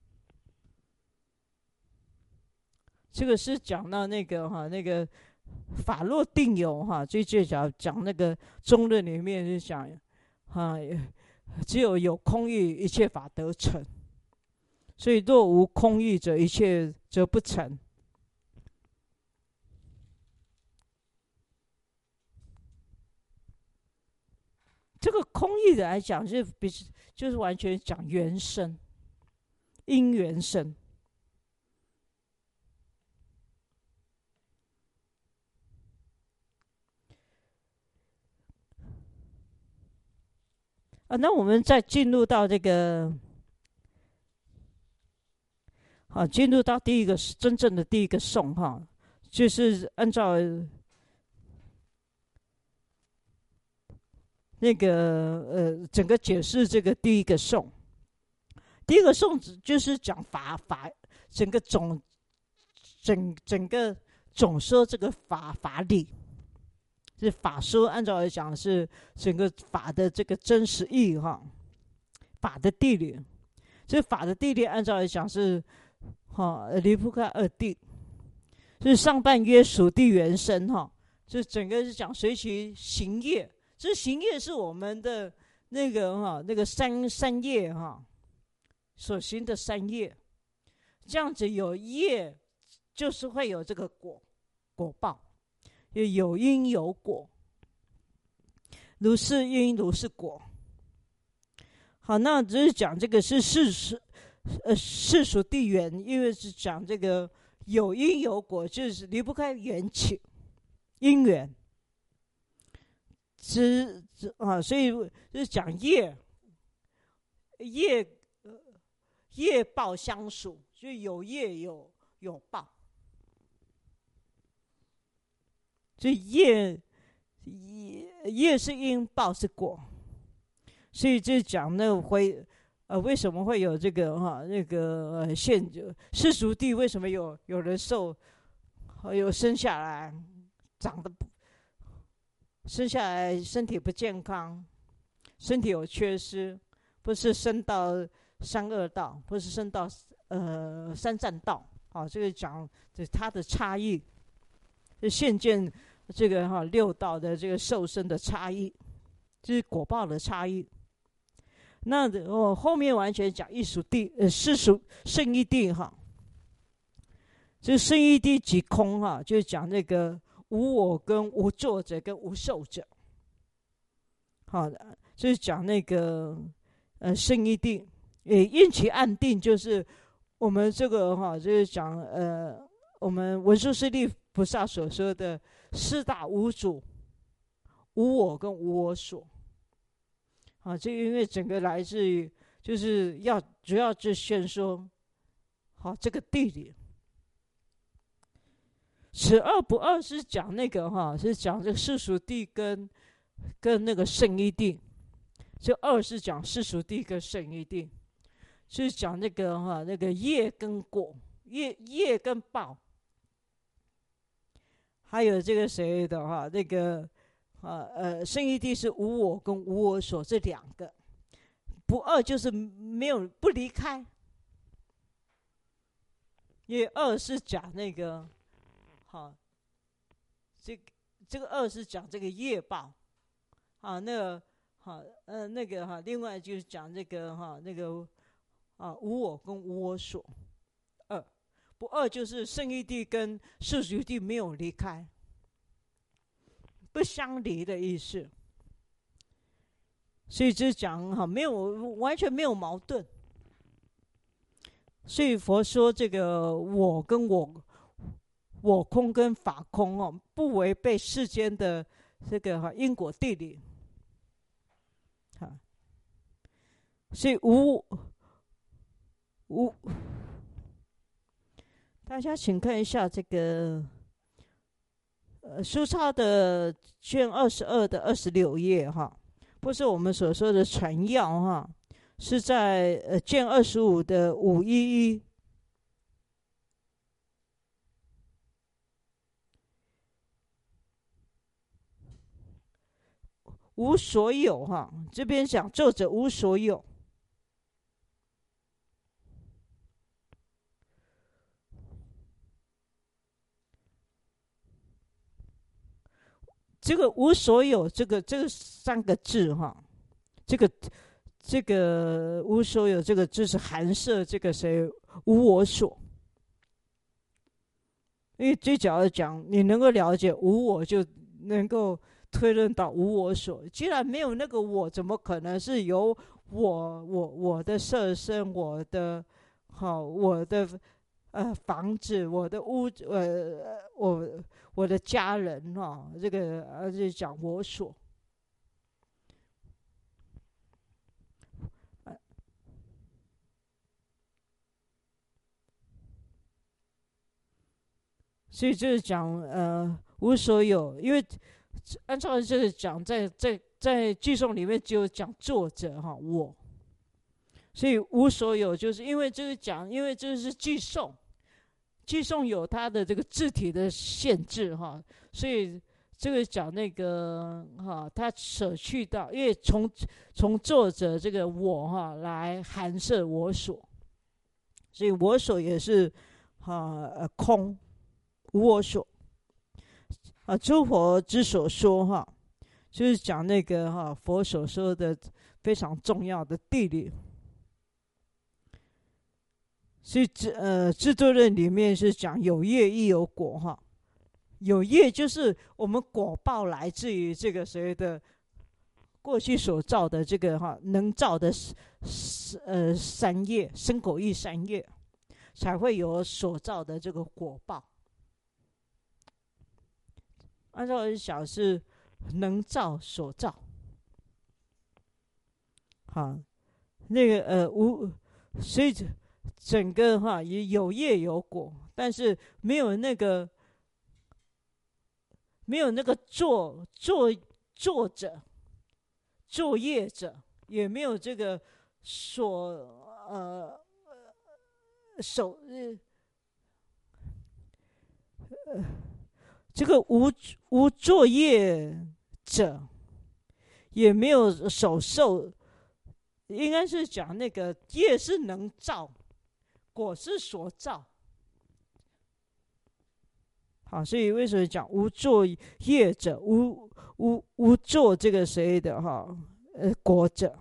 这个是讲到那个哈那个法若定有哈，最最讲讲那个中论里面就讲哈，只有有空义，一切法得成。所以若无空义者，一切则不成。这个空义的来讲，就比就是完全讲原生，因缘生。啊，那我们再进入到这个，好，进入到第一个真正的第一个颂哈，就是按照那个呃整个解释这个第一个颂。第一个颂就是讲法法整个总整整个总说这个法法理。是法说，按照来讲是整个法的这个真实意义哈，法的地理。这法的地理按照来讲是哈离不开二谛，是上半约属地原生哈，这整个是讲随其行业，这行业是我们的那个哈那个三三业哈所行的三业，这样子有业就是会有这个果果报。有因有果，如是因如是果。好，那只是讲这个是世俗，呃，世俗地缘，因为是讲这个有因有果，就是离不开缘起因缘。只啊，所以就是讲业，业业报相属，就有业有有报。所以业业业是因，报是果，所以就讲那个会呃为什么会有这个哈那个呃现世俗地为什么有有人受有生下来长得生下来身体不健康，身体有缺失，不是升到三恶道，不是升到呃三善道，好，这个讲这它的差异。就现见这个哈六道的这个受生的差异，就是果报的差异。那我、哦、后面完全讲艺术地呃世俗圣义地哈，这圣义地即空哈，就是讲那个无我跟无作者跟无受者。好的，就是讲那个呃圣义地，也因其暗定，就是我们这个哈就是讲呃我们文殊师利菩萨所说的四大无主、无我跟无我所，啊，这因为整个来自于就是要主要就宣说，好这个地理。此二不二是讲那个哈，是讲这个世俗地跟跟那个圣义地，这二是讲世俗地跟圣义地，是讲那个哈那个业跟果，业业跟报。还有这个谁的哈，那个啊呃，圣义地是无我跟无我所这两个，不二就是没有不离开，因为二是讲那个，好，这个这个二是讲这个业报，啊那个好呃那个哈，另外就是讲这个哈那个啊无我跟无我所。不二就是圣义地跟世俗地没有离开，不相离的意思。所以这讲哈，没有完全没有矛盾。所以佛说这个我跟我我空跟法空哦，不违背世间的这个哈因果地理。哈，所以无无。大家请看一下这个，呃，书抄的卷二十二的二十六页哈，不是我们所说的传要哈，是在呃卷二十五的五一一。无所有哈，这边讲作者无所有。这个无所有，这个这个三个字哈，这个这个无所有这个字是含摄这个谁无我所。因为最主要的讲，你能够了解无我，就能够推论到无我所。既然没有那个我，怎么可能是由我我我的舍身，我的好，我的呃房子，我的屋，呃我我的家人哈、哦，这个而且讲我所。所以就是讲呃无所有，因为按照这个讲，在在在句诵里面只有讲作者哈我，所以无所有就是因为这个讲，因为这是句诵，句诵有它的这个字体的限制哈，所以这个讲那个哈，他舍去到，因为从从作者这个我哈来含摄我所，所以我所也是哈呃空。无我所啊，诸佛之所说哈，就是讲那个哈佛所说的非常重要的地理。所以制呃制作论里面是讲有业亦有果哈，有业就是我们果报来自于这个谁的过去所造的这个哈能造的呃三业身口意三业，才会有所造的这个果报。按照我想是能造所造，好，那个呃无，所以整个哈也有业有果，但是没有那个没有那个作作作者作业者，也没有这个所呃手呃。这个无无作业者，也没有手受，应该是讲那个业是能造，果是所造。好，所以为什么讲无作业者，无无无作这个谁的哈呃果者？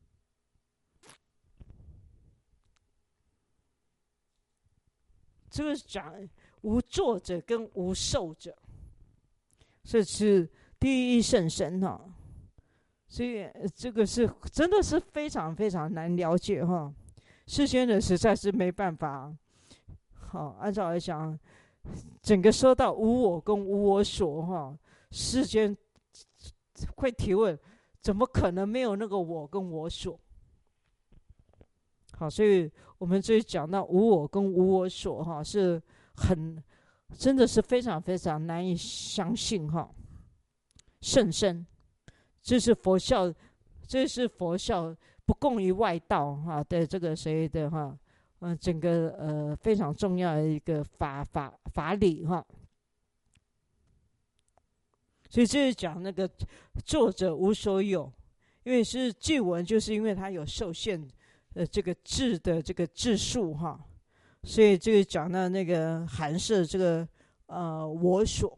这个讲无作者跟无受者。这是第一圣身哈，所以这个是真的是非常非常难了解哈，世间人实在是没办法。好，按照来讲，整个说到无我跟无我所哈，世间会提问：怎么可能没有那个我跟我所？好，所以我们这里讲到无我跟无我所哈，是很。真的是非常非常难以相信哈，甚深，这是佛教，这是佛教不共于外道哈的这个谁的哈，嗯、呃，整个呃非常重要的一个法法法理哈。所以这是讲那个作者无所有，因为是句文，就是因为它有受限，呃，这个字的这个字数哈。所以这个讲到那个含摄这个呃我所，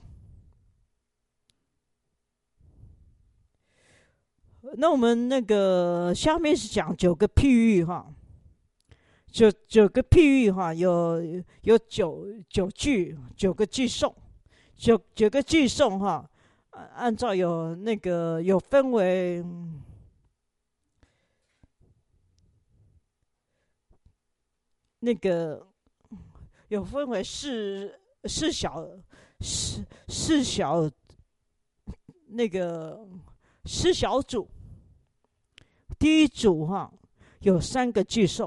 那我们那个下面是讲九个譬喻哈，九九个譬喻哈，有有九九句九个句诵，九九个句诵哈，按照有那个有分为。那个有分为四四小四四小那个四小组，第一组哈有三个句诵，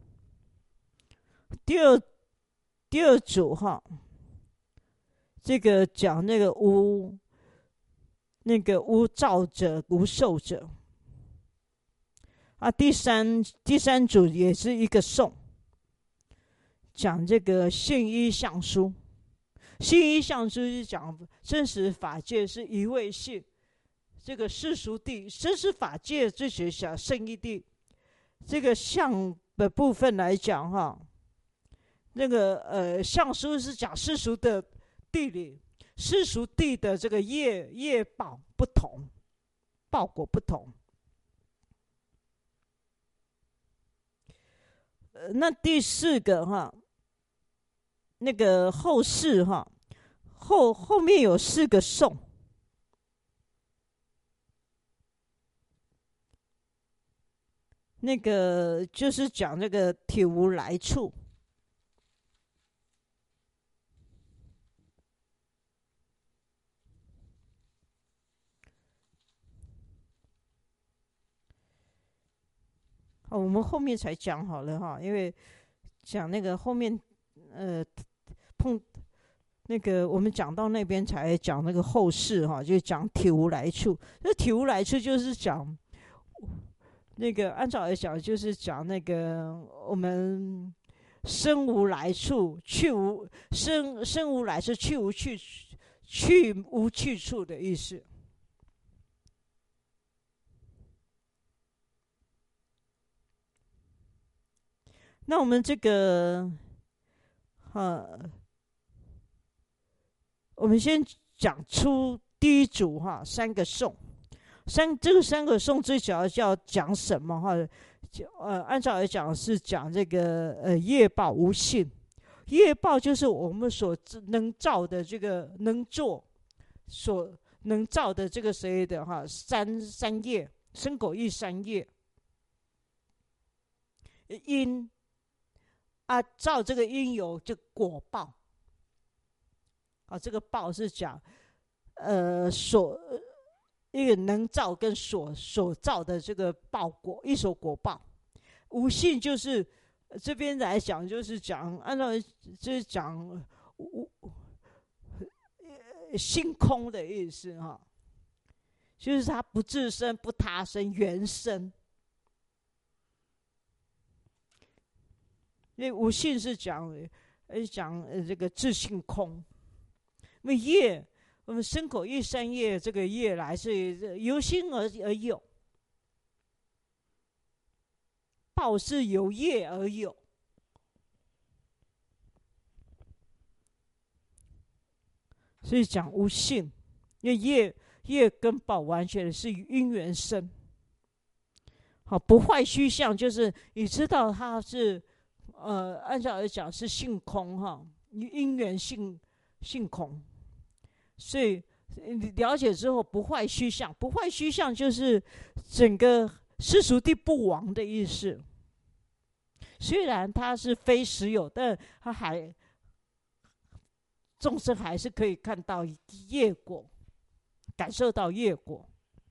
第二第二组哈，这个讲那个无那个无造者无受者啊，第三第三组也是一个诵。讲这个信依相书，信依相书是讲真实法界是一位性，这个世俗谛真实法界最学讲圣义谛，这个相的部分来讲哈，那个呃相书是讲世俗的地理，世俗谛的这个业业报不同，报果不同。呃，那第四个哈。那个后世哈，后后面有四个颂， 那个就是讲那个体无来处。哦，我们后面才讲好了哈，因为讲那个后面，呃，碰那个我们讲到那边才讲那个后事哈，就讲体无来处。那体无来处就是讲那个按照来讲，就是讲那个我们生无来处，去无生生无来处，去无去去无去处的意思。那我们这个，呃，我们先讲出第一组哈，三个颂。三这个三个颂最主要要讲什么哈？呃，按照来讲是讲这个呃业报无性。业报就是我们所能造的这个能做，所能造的这个谁的哈三三业，身口意三业。因啊，照这个因有这果报。啊，这个报是讲呃所一个能造跟所所造的这个报果，一所果报。无性就是这边来讲，就是讲按照就是讲无性空的意思哈，就是它不自生不他生原生。因为无性是讲呃讲呃这个自性空，因为业我们身口意三业这个业来是由心而而有，报是由业而有。所以讲无性，因为业业跟报完全是因缘生。好，不坏虚相就是你知道它是呃，按照来讲是性空哈，因缘性性空。所以你了解之后不坏虚相，不坏虚相就是整个世俗地不亡的意思。虽然它是非实有，但它还众生还是可以看到业果，感受到业果。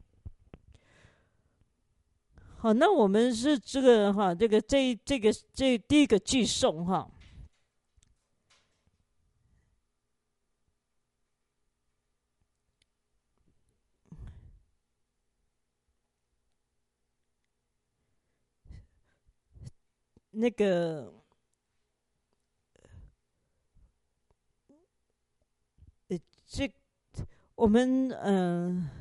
好，那我们是这个哈，这个这这个这第一个偈颂哈，那个呃，这我们嗯。呃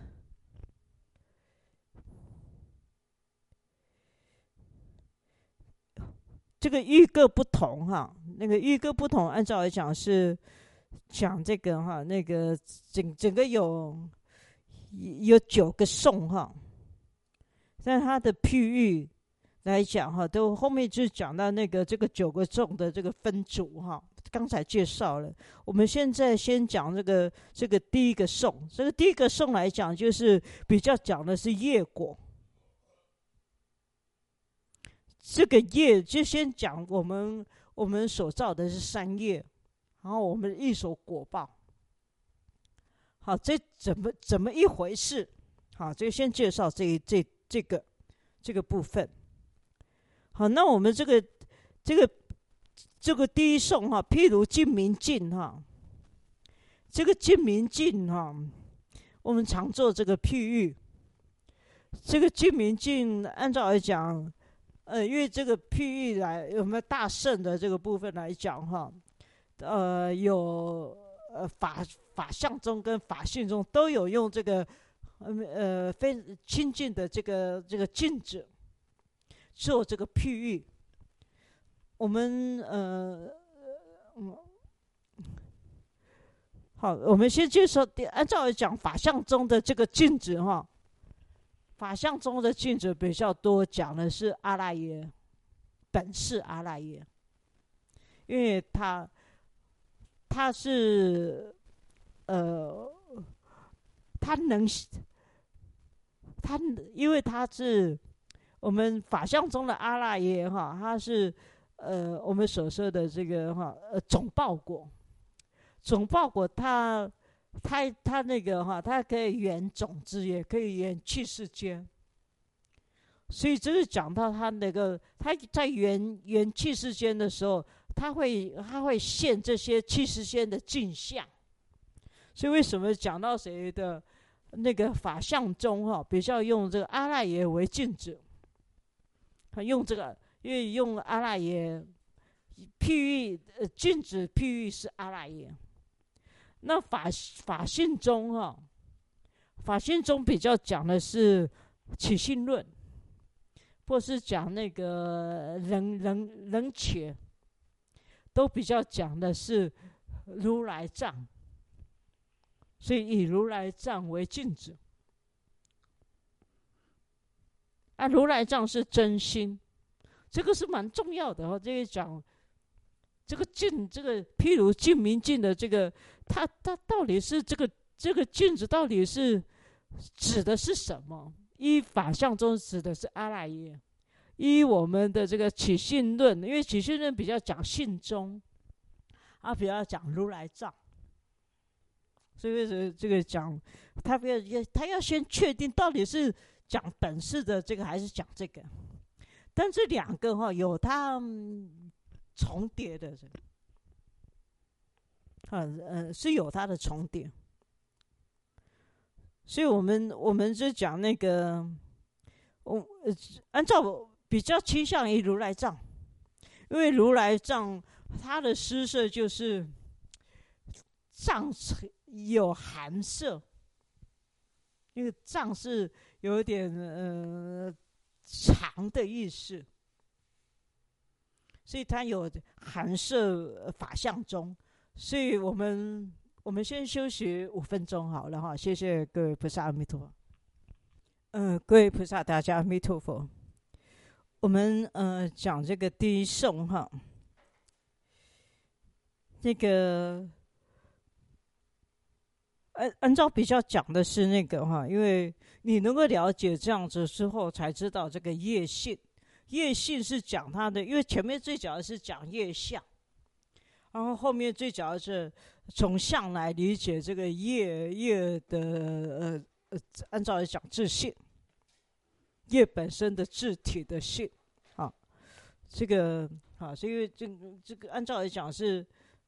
这个欲各不同哈，那个欲各不同，按照来讲是讲这个哈，那个整整个有有九个颂哈，但它的譬喻来讲哈，都后面就讲到那个这个九个颂的这个分组哈，刚才介绍了。我们现在先讲这个这个第一个颂，这个第一个颂来讲就是比较讲的是业果。这个业就先讲我们我们所造的是三业，然后我们一手果报。好，这怎么怎么一回事？好，这个先介绍这这这个这个部分。好，那我们这个这个这个第一颂哈，譬如净明镜哈，这个净明镜哈，我们常做这个譬喻。这个净明镜按照来讲。呃，因为这个譬喻来，有没有大圣的这个部分来讲哈，呃，有呃法法相中跟法性中都有用这个呃非亲近的这个这个镜子做这个譬喻。我们呃嗯好，我们先介绍，按照来讲法相中的这个镜子哈。法相中的镜子比较多，讲的是阿赖耶，本是阿赖耶，因为他他是呃，他能他因为他是我们法相中的阿赖耶哈，它是呃我们所说的这个哈呃总报果，总报果它它它那个哈，它可以圆种子，也可以圆气世间。所以这是讲到他那个他在圆圆气世间的时候，他会他会现这些气世间的镜像。所以为什么讲到谁的那个法相中哈，比较用这个阿赖耶为镜子，他用这个，因为用阿赖耶譬喻，呃，镜子譬喻是阿赖耶。那法法性中哈，法性中比较讲的是起信论。或是讲那个人人人且，都比较讲的是如来藏，所以以如来藏为镜子。啊，如来藏是真心，这个是蛮重要的哦。这个讲这个镜，这个譬如镜明镜的这个，它它到底是这个这个镜子到底是指的是什么？依法相中指的是阿赖耶，依我们的这个起信论，因为起信论比较讲信中，啊比较讲如来藏，所以为什么这个讲他不要他要先确定到底是讲本事的这个还是讲这个，但这两个哈有它、嗯、重叠的，啊呃是有它的重叠。所以我们我们是讲那个，我、呃、按照比较倾向于如来藏，因为如来藏它的施设就是藏有含摄，因为藏是有点呃长的意思，所以它有含摄法相中，所以我们。我们先休息五分钟好了哈，谢谢各位菩萨，阿弥陀佛。嗯、呃，各位菩萨，大家阿弥陀佛。我们呃讲这个第一颂哈，那个按按照比较讲的是那个哈，因为你能够了解这样子之后，才知道这个业性。业性是讲它的，因为前面最讲的是讲业相。然后后面最主要是从相来理解这个业业的呃呃，按照来讲自性，业本身的自体的性，啊，这个啊，所以这这个按照来讲是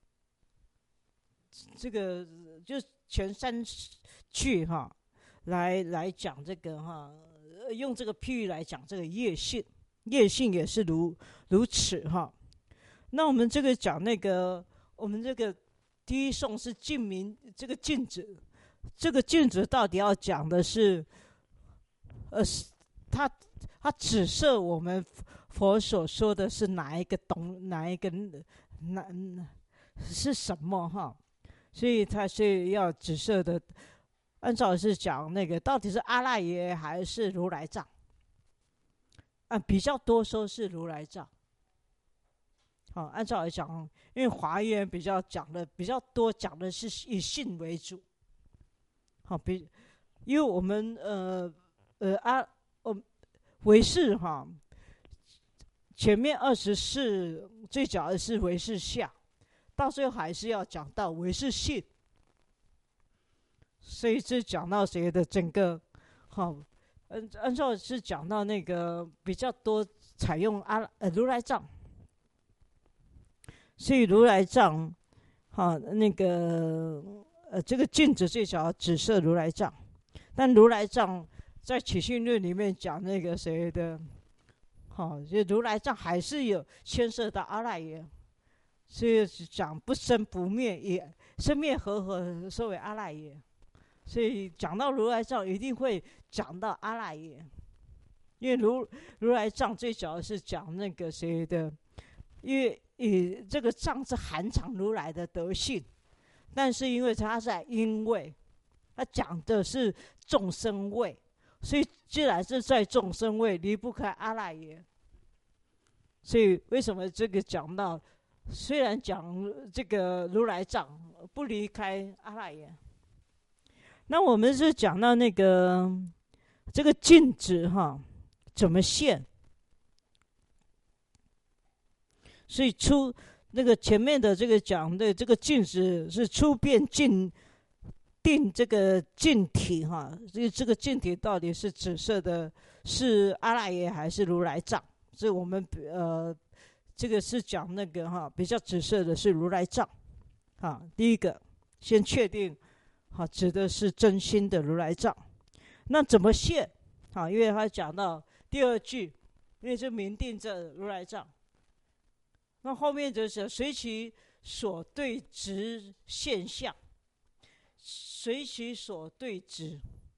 这个就前三句哈、啊，来来讲这个哈、啊，用这个譬喻来讲这个业性，业性也是如如此哈。啊那我们这个讲那个，我们这个第一颂是镜明，这个镜子，这个镜子到底要讲的是，呃，它它指涉我们佛所说的是哪一个东，哪一个哪是什么哈？所以它是要指涉的，按照是讲那个到底是阿赖耶还是如来藏？啊，比较多说是如来藏。好，按照来讲，因为华严比较讲的比较多，讲的是以性为主。好，比因为我们呃呃啊，我唯识哈，前面二十四最讲的是唯识相，到最后还是要讲到唯识性。所以这讲到谁的整个好，按按照是讲到那个比较多采用阿呃如来藏。所以如来藏，好、啊、那个呃，这个镜子最少指涉如来藏，但如来藏在起信论里面讲那个谁的，好、啊，就如来藏还是有牵涉到阿赖耶，所以讲不生不灭，也生灭合合说为阿赖耶，所以讲到如来藏一定会讲到阿赖耶，因为如如来藏最早是讲那个谁的，因为。以这个藏是含藏如来的德性，但是因为它在因位，它讲的是众生位，所以既然是在众生位，离不开阿赖耶。所以为什么这个讲到，虽然讲这个如来藏不离开阿赖耶，那我们是讲到那个这个镜子哈， 怎么现？所以出那个前面的这个讲的这个镜子是出变镜定这个镜体哈，这个这个镜体到底是紫色的，是阿赖耶还是如来藏？所以我们呃这个是讲那个哈比较紫色的是如来藏。好，第一个先确定，好，指的是真心的如来藏。那怎么现？好，因为他讲到第二句，因为是明定这如来藏。那后面就是随其所对执现象，随其所对执。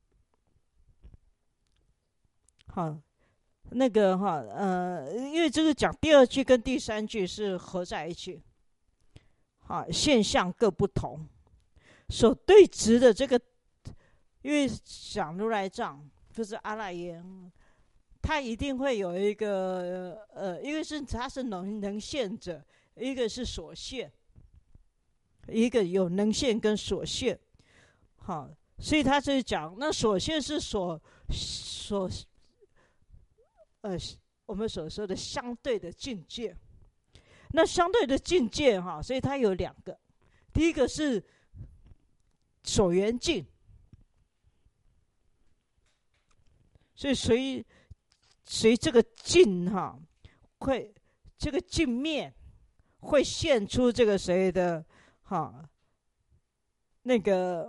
好，那个哈呃，因为这个讲第二句跟第三句是合在一起。啊，现象各不同，所对执的这个，因为讲如来藏就是阿赖耶，他一定会有一个呃，一个是他是能能现者，一个是所现，一个有能现跟所现。好，所以他这里讲，那所现是所所呃我们所说的相对的境界。那相对的境界哈，所以它有两个，第一个是所缘境，所以随随这个境哈，会这个镜面会现出这个谁的哈，那个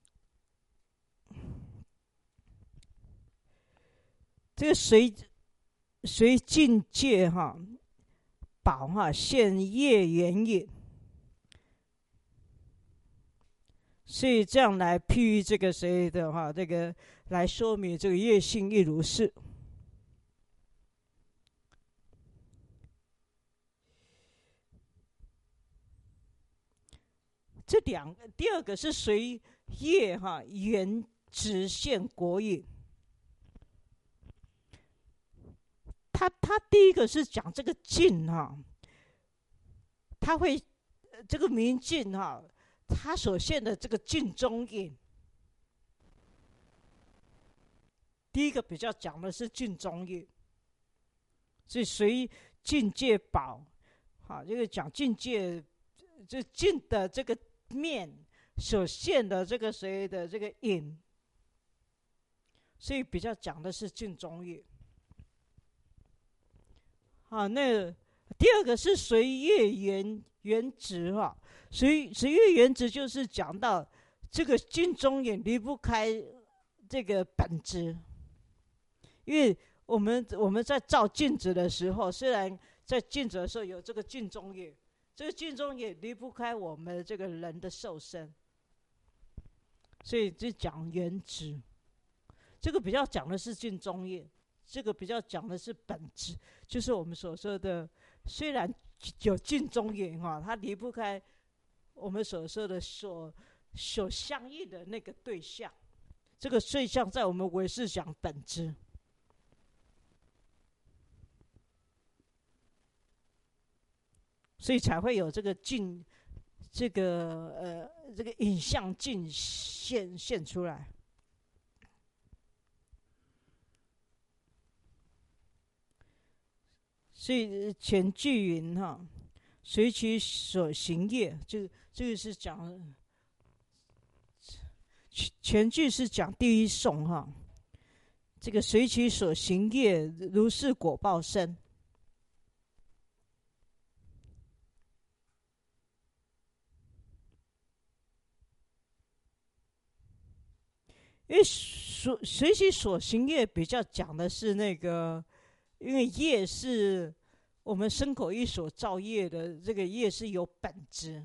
这个随随境界哈。宝哈现业缘也，所以这样来譬喻这个谁的哈，这个来说明这个业性亦如是。这两个，第二个是随业哈缘直现果隐。他他第一个是讲这个境哈，他会这个明镜哈，他所现的这个镜中影。第一个比较讲的是镜中影，所以随境界宝，好，这个讲境界，这镜的这个面所现的这个谁的这个影，所以比较讲的是镜中影。啊，那第二个是随业缘缘直哈，随随业缘直就是讲到这个镜中也离不开这个本质，因为我们我们在照镜子的时候，虽然在镜子的时候有这个镜中也，这个镜中也离不开我们这个人的受身，所以就讲缘直，这个比较讲的是镜中也。这个比较讲的是本质，就是我们所说的，虽然有镜中眼哈，它离不开我们所说的所所相应的那个对象，这个对象在我们唯识讲本质，所以才会有这个镜，这个呃这个影像镜现现出来。所以前句云哈，随其所行业，这个这个是讲前句是讲第一颂哈，这个随其所行业，如是果报生。因为所随其所行业比较讲的是那个。因为业是我们身口意所造业的，这个业是有本质，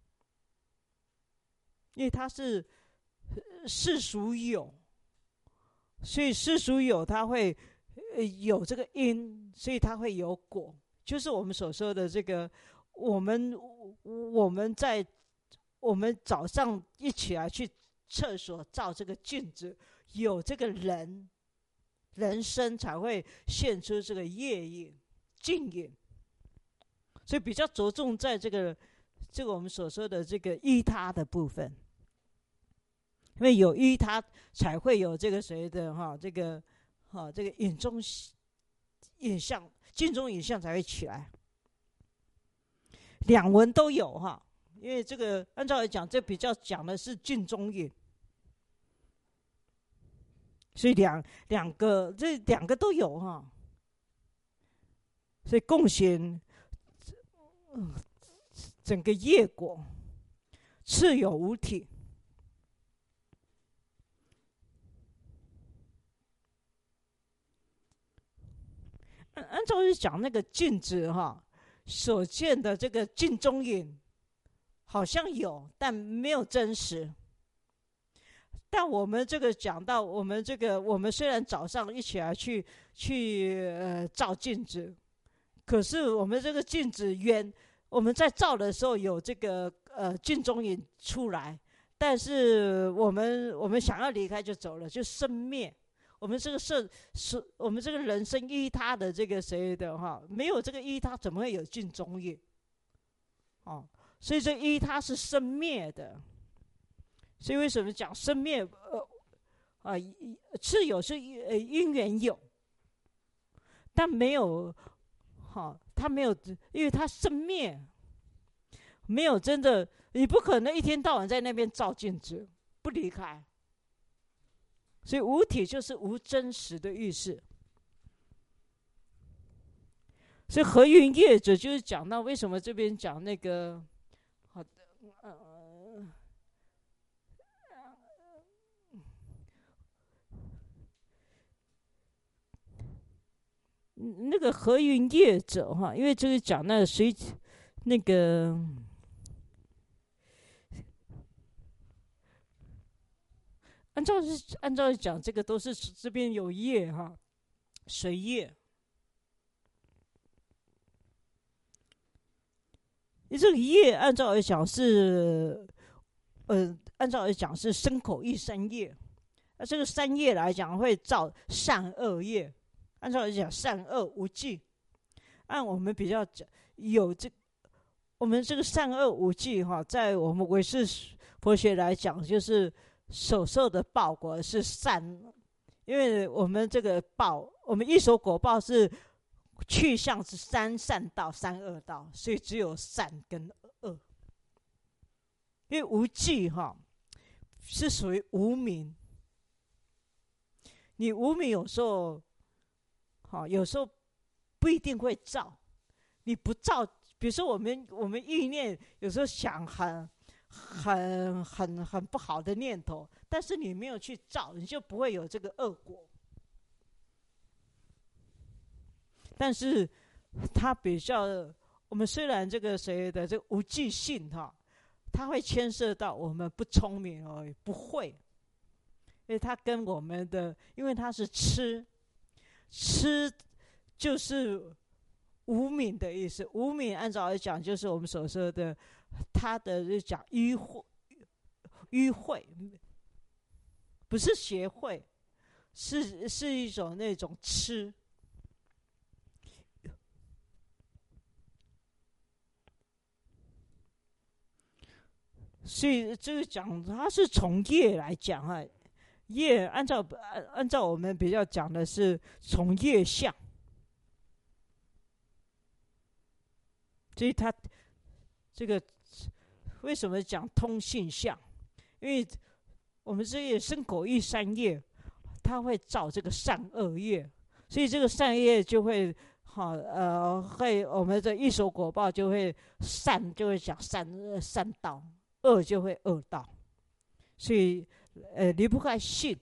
因为它是世俗有，所以世俗有它会有这个因，所以它会有果，就是我们所说的这个，我们我们在我们早上一起来去厕所照这个镜子，有这个人。人生才会现出这个业影、镜影，所以比较着重在这个这个我们所说的这个依他的部分，因为有依他才会有这个谁的哈，这个哈这个影中影像，镜中影像才会起来。两文都有哈，因为这个按照来讲，这比较讲的是镜中影，所以两两个这两个都有哈，所以贡献、嗯、整个业果，次有无体。按照是讲那个镜子哈，所见的这个镜中影，好像有，但没有真实。但我们这个讲到，我们这个我们虽然早上一起来去去呃照镜子，可是我们这个镜子圆，我们在照的时候有这个呃镜中影出来，但是我们我们想要离开就走了，就生灭。我们这个是是，我们这个人生依他的这个谁的哈，没有这个依他，怎么会有镜中影？哦，所以这依他是生灭的。所以为什么讲生灭？呃啊，是有是呃因缘有，但没有哈，他没有，因为他生灭，没有真的，你不可能一天到晚在那边照镜子不离开。所以无体就是无真实的意思。所以合云业者就是讲到为什么这边讲那个，好的，呃，那个合云业者哈，因为就是讲那个随那个。按照是按照讲，这个都是这边有业哈，随业。你这个业按照来讲是，呃，按照来讲是身口意三业。那这个三业来讲会造善恶业，按照来讲善恶无记。按我们比较讲有这，我们这个善恶无记哈，在我们唯识佛学来讲就是。所受的报果是善，因为我们这个报，我们一手果报是去向是三善道、三恶道，所以只有善跟恶。因为无记哈是属于无明，你无明有时候，好有时候不一定会造，你不造，比如说我们我们意念有时候想很。很很很不好的念头，但是你没有去造，你就不会有这个恶果。但是它比较，我们虽然这个谁的这个无记性哈，它会牵涉到我们不聪明而已，不会，因为它跟我们的，因为它是痴，痴就是无明的意思。无明按照来讲，就是我们所说的。他的就讲迂会，迂会不是协会，是是一种那种痴。所以这个讲，它是从业来讲啊，业按照按照我们比较讲的是从业相，所以它这个。为什么讲通性相？因为我们这些身口意三业，它会造这个善恶业，所以这个善业就会好呃，会我们的一手果报就会善，就会讲善善道，恶就会恶道，所以呃离不开性，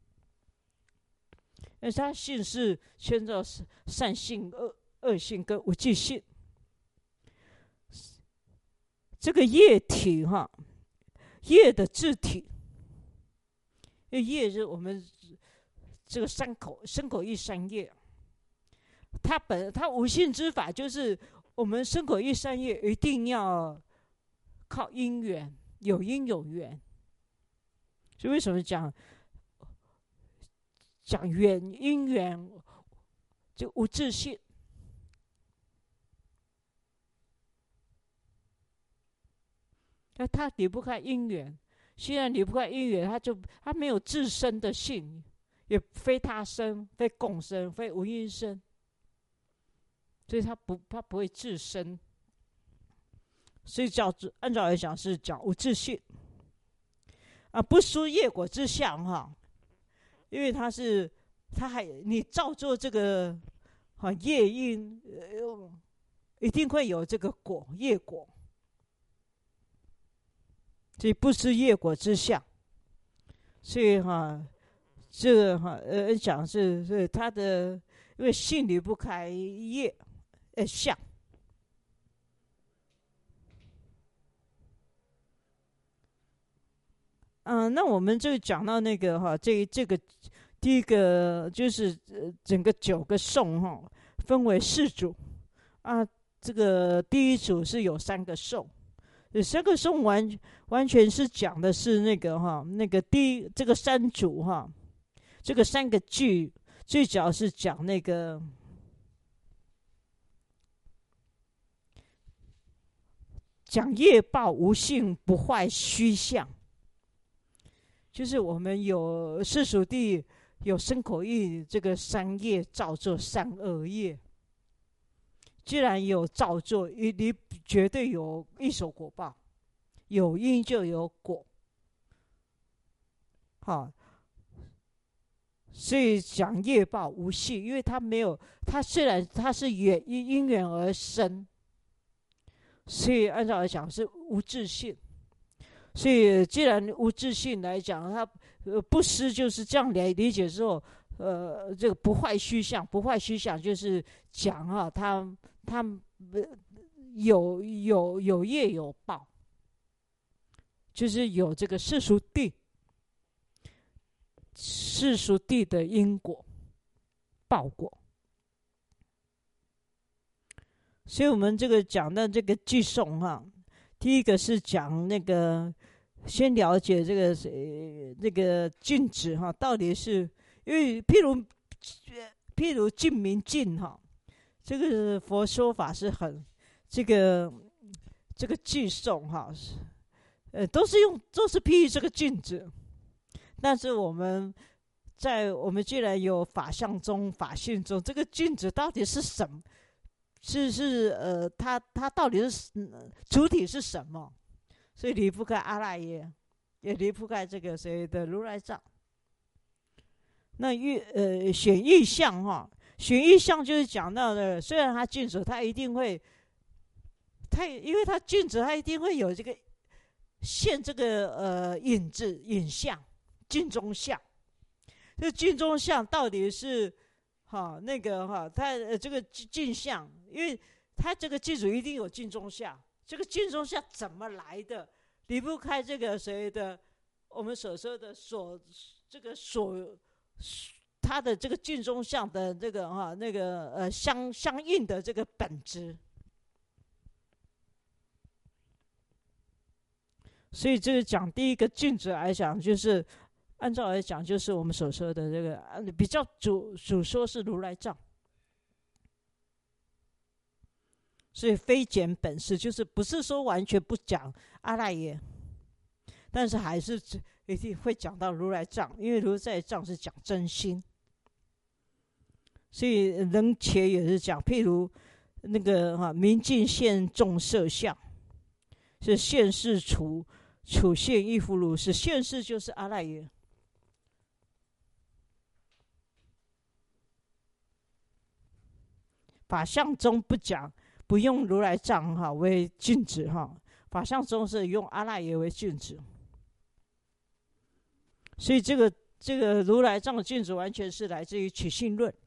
因为它性是牵着善性、恶恶性跟无记性。这个业体哈，业的自体，因为业是我们这个三口身口意三业，它本它无性之法就是我们身口意三业一定要靠因缘，有因有缘。所以为什么讲讲缘因缘就无自性？那他离不开因缘，虽然离不开因缘，他就他没有自身的性，也非他生，非共生，非无因生。 所以它不它不会自生，所以叫按照来讲是讲无自性啊，不输业果之相哈，因为它是它还你照做这个啊业因，呃，一定会有这个果业果，所以不是业果之相，所以哈，这个哈呃讲是是他的，因为性离不开业呃相。嗯，那我们就讲到那个哈，这这个第一个就是呃整个九个颂哈，分为四组啊。这个第一组是有三个颂，有三个颂完完全是讲的是那个哈，那个第一这个三组哈，这个三个句最主要是讲那个讲业报无性不坏虚相。就是我们有世俗谛有身口意这个三业造作三恶业，既然有造作，你绝对有一手果报，有因就有果。好，所以讲业报无性，因为它没有，它虽然它是缘因缘而生，所以按照来讲是无自性。所以，既然无自性来讲，它呃不失就是这样来理解之后，呃，这个不坏虚相，不坏虚相就是讲哈、啊，它它有有有业有报，就是有这个世俗谛，世俗谛的因果报果。所以我们这个讲的这个偈颂哈，第一个是讲那个。先了解这个呃那个禁止哈，到底是因为譬如譬如净明净哈，这个佛说法是很这个这个偈颂哈，呃都是用都是譬喻这个禁止，但是我们在我们既然有法相中、法性中，这个禁止到底是什么？是是呃，它它到底是主体是什么？所以离不开阿赖耶，也离不开这个谁的如来藏。那欲呃选意相哈，选意相就是讲到的，虽然它禁止，它一定会，它因为它禁止，它一定会有这个现这个呃影子影像镜中像。这镜中像到底是哈那个哈它呃这个镜像，因为它这个记住一定有镜中像。这个镜中像怎么来的？离不开这个谁的？我们所说的所这个所它的这个镜中像的这个哈那个呃相相应的这个本质。所以这个讲第一个镜子来讲，就是按照来讲，就是我们所说的这个比较主主说是如来藏。所以非减本事，就是不是说完全不讲阿赖耶，但是还是一定会讲到如来藏，因为如来藏是讲真心，所以能且也是讲，譬如那个哈、啊、明镜现众色相，是现世处处现亦复如是，现世就是阿赖耶。法相中不讲。不用如来藏哈为禁止哈，法相中是用阿赖耶为禁止，所以这个这个如来藏的禁止完全是来自于起信论。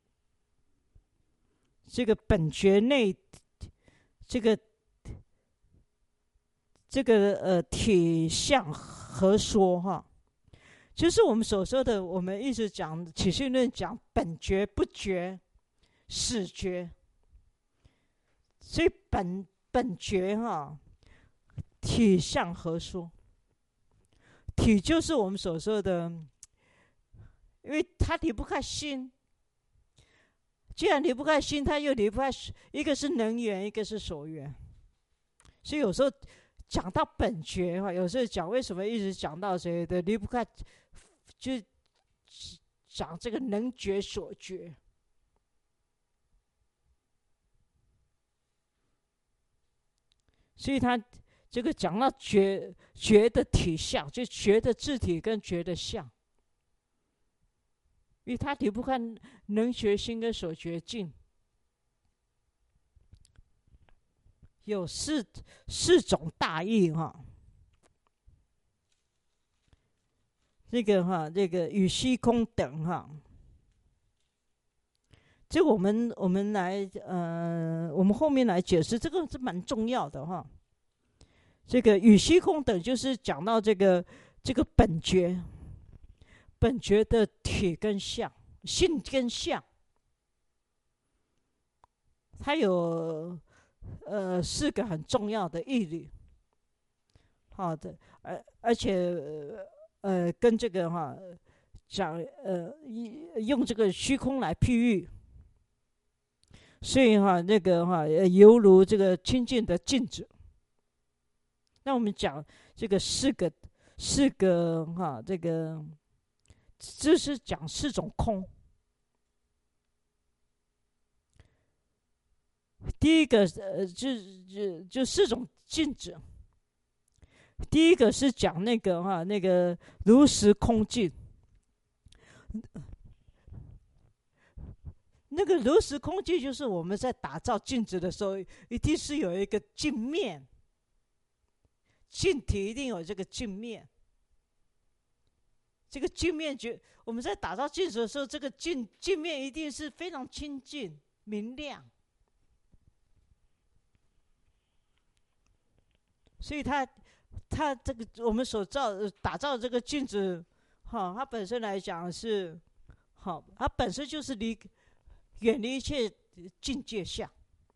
这个本觉内，这个这个呃体相合说哈，就是我们所说的，我们一直讲起信论讲本觉不觉，始觉。所以本本觉哈，体相合说，体就是我们所说的，因为它离不开心，既然离不开心，它又离不开一个是能缘，一个是所缘，所以有时候讲到本觉哈，有时候讲为什么一直讲到谁的离不开，就讲这个能觉所觉。 所以他这个讲到觉觉的体相，就觉的字体跟觉的相，因为他离不开能觉心跟所觉境，有四四种大义哈。这个哈，这个与虚空等哈，这个我们我们来呃，我们后面来解释，这个是蛮重要的哈。这个与虚空等就是讲到这个这个本觉，本觉的体跟相，性跟相，它有呃四个很重要的义理。好的，而而且呃跟这个哈讲呃用这个虚空来譬喻，所以哈那个哈犹如这个清净的镜子。那我们讲这个四个四个哈这个，这是讲四种空。第一个呃就就就四种镜子。第一个是讲那个哈那个如实空镜，那个如实空镜就是我们在打造镜子的时候，一定是有一个镜面，镜体一定有这个镜面。这个镜面就我们在打造镜子的时候，这个镜镜面一定是非常清净明亮，所以它。它这个我们所造打造这个镜子，哈，它本身来讲是，好，它本身就是离远离一切境界相。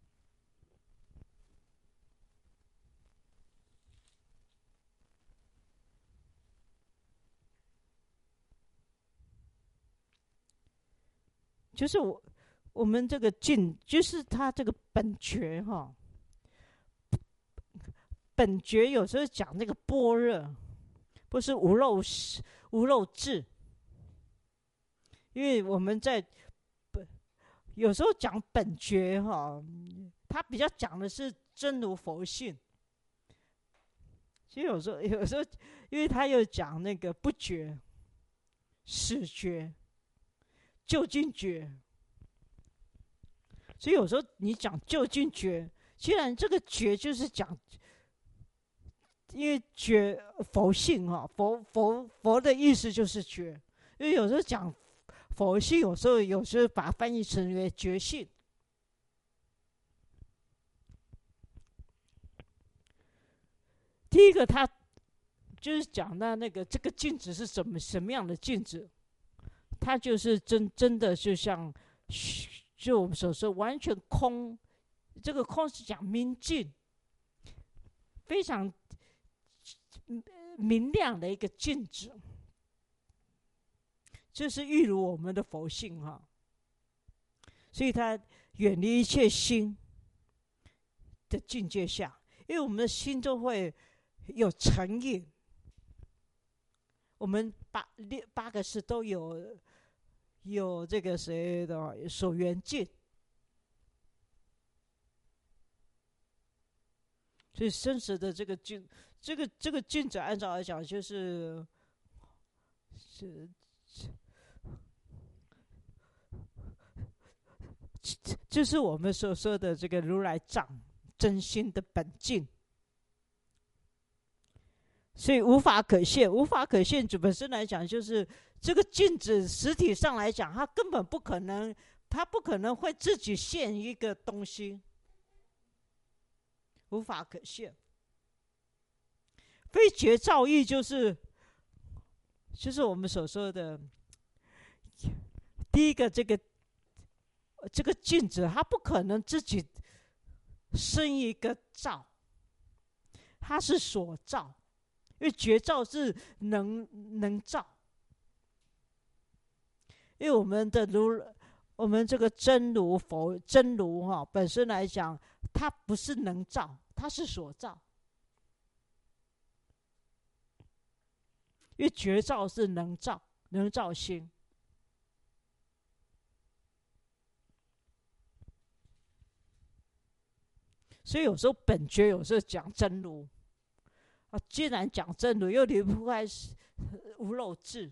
就是我我们这个境，就是它这个本觉哈。本觉有时候讲那个般若，不是无漏无漏智，因为我们在有时候讲本觉哈，他比较讲的是真如佛性。其实有时候有时候，因为他又讲那个不觉、始觉、究竟觉，所以有时候你讲究竟觉，既然这个觉就是讲。因为觉佛性哈，佛佛佛的意思就是觉，因为有时候讲佛性，有时候有时候把它翻译成为觉性。第一个，他就是讲到那个这个镜子是什么什么样的镜子，它就是真真的就像就我们所说完全空，这个空是讲明净，非常。明亮的一个镜子，就是喻如我们的佛性哈，所以它远离一切心的境界下，因为我们的心都会有成瘾，我们八六八个是都有有这个谁的所缘境，所以生死的这个境。这个这个镜子，按照来讲就是是，这是我们所说的这个如来藏真心的本境，所以无法可现。无法可现，本身来讲就是这个镜子实体上来讲，它根本不可能，它不可能会自己现一个东西，无法可现。非觉照义就是就是我们所说的第一个，这个这个镜子它不可能自己生一个照，它是所照，因为觉照是能能照，因为我们的如我们这个真如佛真如哈本身来讲，它不是能照，它是所照。因为觉照是能照，能照心， 所以有时候本觉有时候讲真如啊，既然讲真如，又离不开无漏智，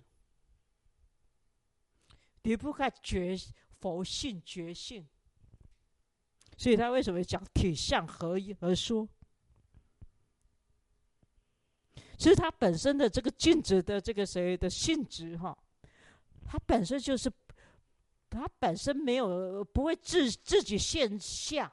离不开觉佛性觉性，所以他为什么讲体相合一而说？其实它本身的这个镜子的这个谁的性质哈，它本身就是，它本身没有不会自自己现象，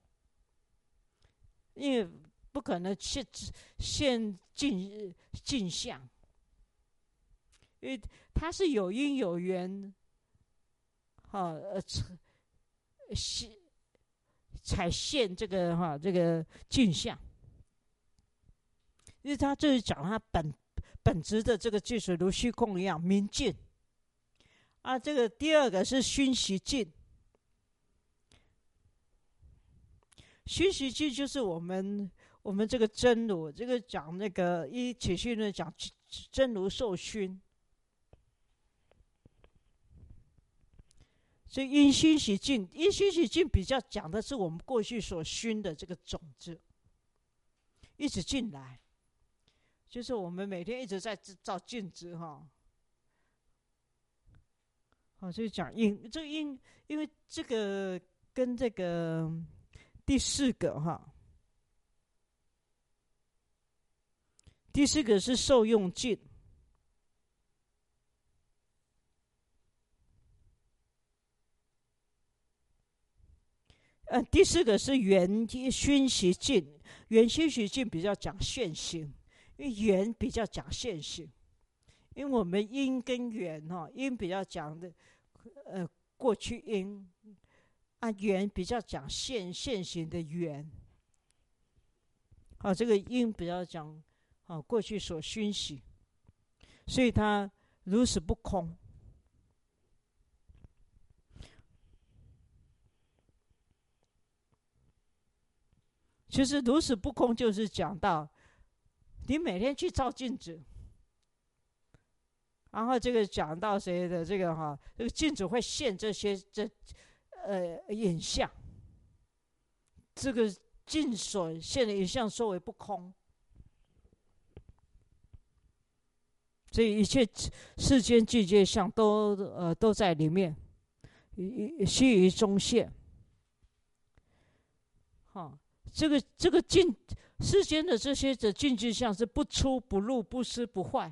因为不可能现现镜镜像，因为它是有因有缘，哈呃现才现这个哈这个镜像。因为他就是讲他本本质的这个净水如虚空一样明净啊。这个第二个是熏习净，熏习净就是我们我们这个真如，这个讲那个一起训论讲真如受熏，所以因熏习净，因熏习净比较讲的是我们过去所熏的这个种子，一直进来。就是我们每天一直在照镜子哈，好，就讲因，这因，因为这个跟这个第四个哈，第四个是受用镜，呃，第四个是缘熏习镜，缘熏习镜比较讲现行。因为缘比较讲现行，因为我们因跟缘哈，因比较讲的，呃，过去因，啊，缘比较讲现现行的缘，啊，这个因比较讲啊过去所熏习，所以它如实不空。其实如实不空就是讲到。你每天去照镜子，然后这个讲到谁的这个哈，这个镜子会现这些这呃影像，这个镜所现的影像说为不空，所以一切世间境界相都呃都在里面，须臾中现。哈，这个这个镜。世间的这些的境界相是不出不入不失不坏，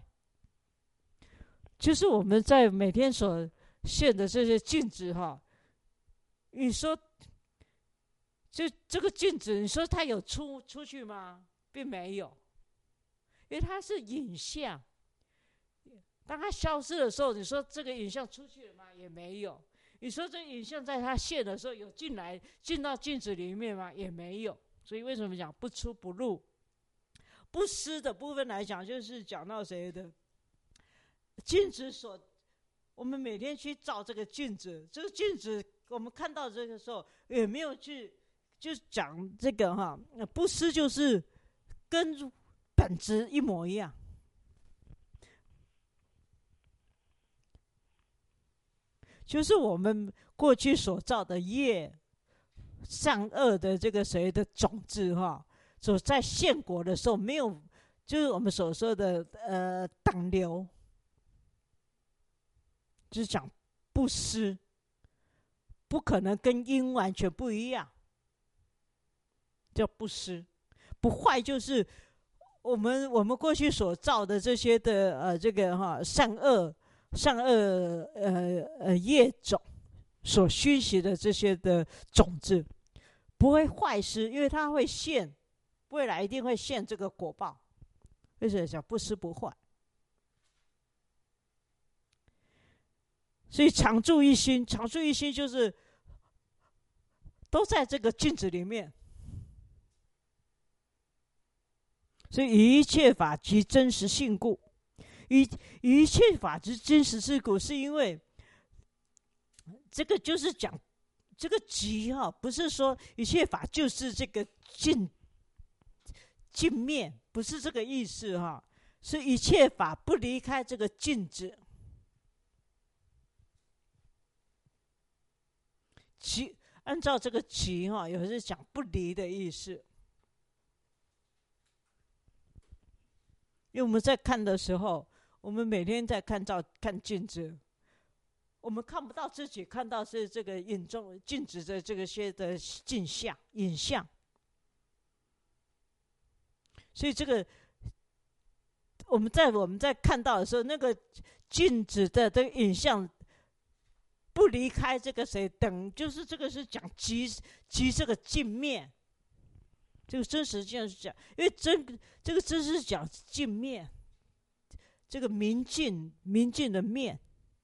就是我们在每天所现的这些镜子哈。你说，就这个镜子，你说它有出出去吗？并没有，因为它是影像。当它消失的时候，你说这个影像出去了吗？也没有。你说这影像在它现的时候有进来进到镜子里面吗？也没有。所以为什么讲不出不入？不失的部分来讲，就是讲到谁的镜子所，我们每天去照这个镜子，这个镜子我们看到这个时候，也没有去就讲这个哈，不失就是跟本质一模一样。就是我们过去所造的业。善恶的这个谁的种子哈，所在现果的时候没有，就是我们所说的呃挡流，就是讲不失，不可能跟因完全不一样，叫不失。不坏就是我们我们过去所造的这些的呃这个哈善恶善恶呃呃业种。所熏习的这些的种子不会坏失，因为它会现，未来一定会现这个果报。为什么讲不失不坏？所以常住一心，常住一心就是都在这个镜子里面。所以一切法即真实性故，一一切法之真实性故，是因为。这个就是讲，这个即哈，不是说一切法就是这个镜镜面，不是这个意思哈，是一切法不离开这个镜子。即按照这个集哈，有的是讲不离的意思。因为我们在看的时候，我们每天在看照看镜子，我们看不到自己，看到是这个影中镜子的这个些的镜像影像。所以这个我们在我们在看到的时候，那个镜子的这个影像不离开这个谁等，就是这个是讲即即这个镜面，这个真实性是讲，因为真这个真是讲镜面，这个明镜明镜的面。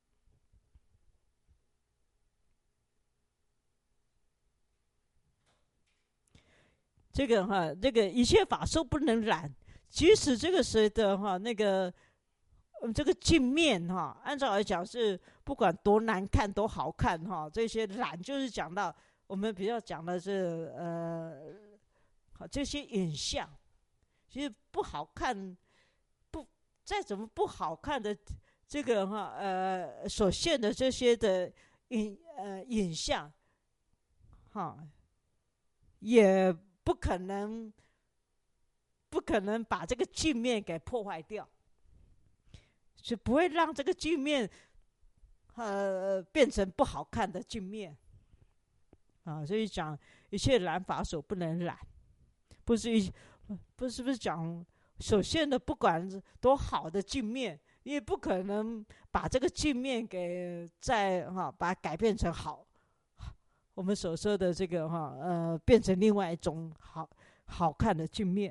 这个哈，这个一切法都不能染，即使这个谁的哈，那个嗯，这个镜面哈，按照来讲是不管多难看多好看哈，这些染就是讲到我们比较讲的是呃，好这些影像，其实不好看，不再怎么不好看的这个哈呃所现的这些的影呃影像，哈，也不可能不可能把这个镜面给破坏掉。是不会让这个镜面，呃，变成不好看的镜面，啊，所以讲一切染法所不能染，不是一，不是不是讲首先的不管多好的镜面，你也不可能把这个镜面给再哈、啊、把它改变成好，我们所说的这个哈呃变成另外一种好好看的镜面，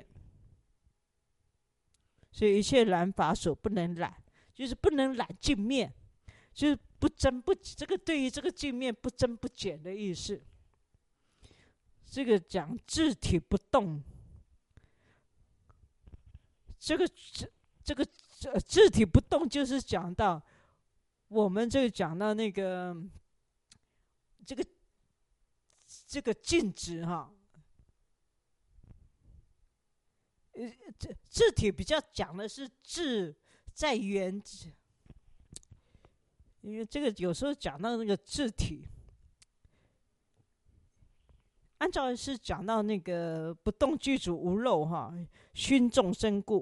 所以一切染法所不能染。就是不能染镜面，就是不增不这个对于这个镜面不增不减的意思。这个讲自体不动，这个这这个自体不动就是讲到我们这个讲到那个这个这个静止哈，呃，这自体比较讲的是自。在原，因为这个有时候讲到那个自体，按照是讲到那个不动具足无漏哈，熏众生故。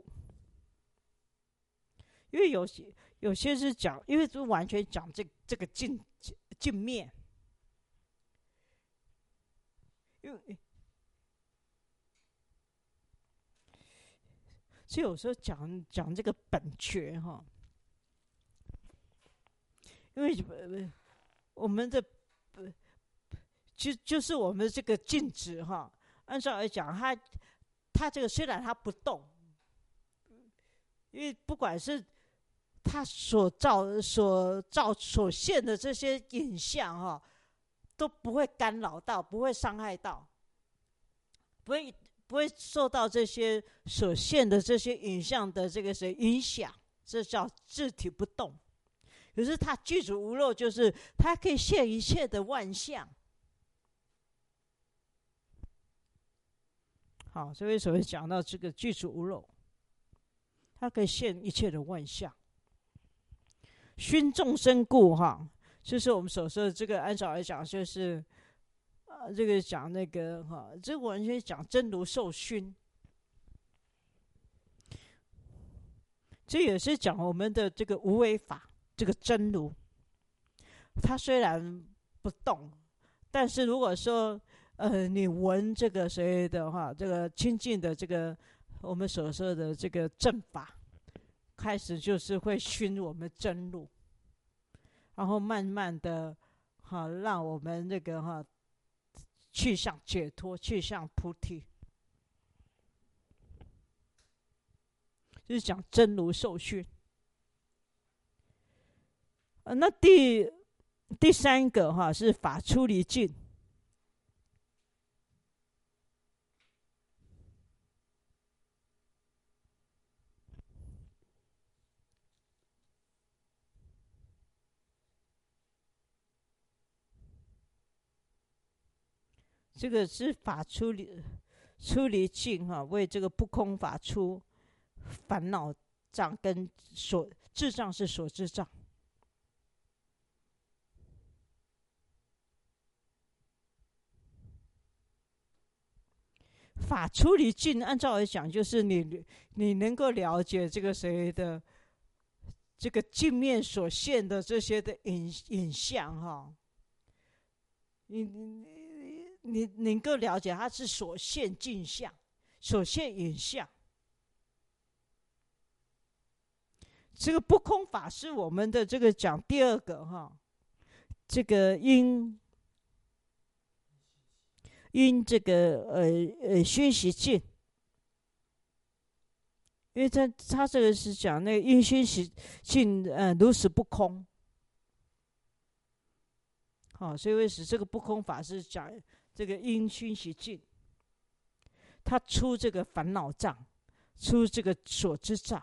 因为有些有些是讲，因为是完全讲这这个镜镜面，因为所以有时候讲讲这个本觉哈，因为我们的就就是我们这个静止哈，按照来讲，它它这个虽然它不动，因为不管是它所造所造所现的这些影像哈，都不会干扰到，不会伤害到，不会。不会受到这些所现的这些影像的这个谁影响，这叫自体不动。可是它具足无漏，就是它可以现一切的万象。好，所以为什么讲到这个具足无漏？它可以现一切的万象，熏众生故哈，就是我们所说的这个，按照来讲就是。啊，这个讲那个哈，这个完全讲真如受熏，这也是讲我们的这个无为法，这个真如，它虽然不动，但是如果说呃你闻这个谁的话，这个清净的这个我们所说的这个正法，开始就是会熏我们真如，然后慢慢的哈让我们那个哈。去向解脱，去向菩提，就是讲真如受训。呃，那第第三个哈是法出离境，这个是法出离出离境哈，为这个不空法出烦恼障跟所智障是所知障。 法出离境，按照来讲，就是你你能够了解这个谁的这个镜面所现的这些的影影像哈，你你你能够了解它是所现镜像、所现影像。这个不空法是我们的这个讲第二个哈，这个因因这个呃呃熏习境，因为他他这个是讲那个因熏习境呃如实不空，好、哦，所以为使这个不空法是讲这个因熏习境，他出这个烦恼障，出这个所知障。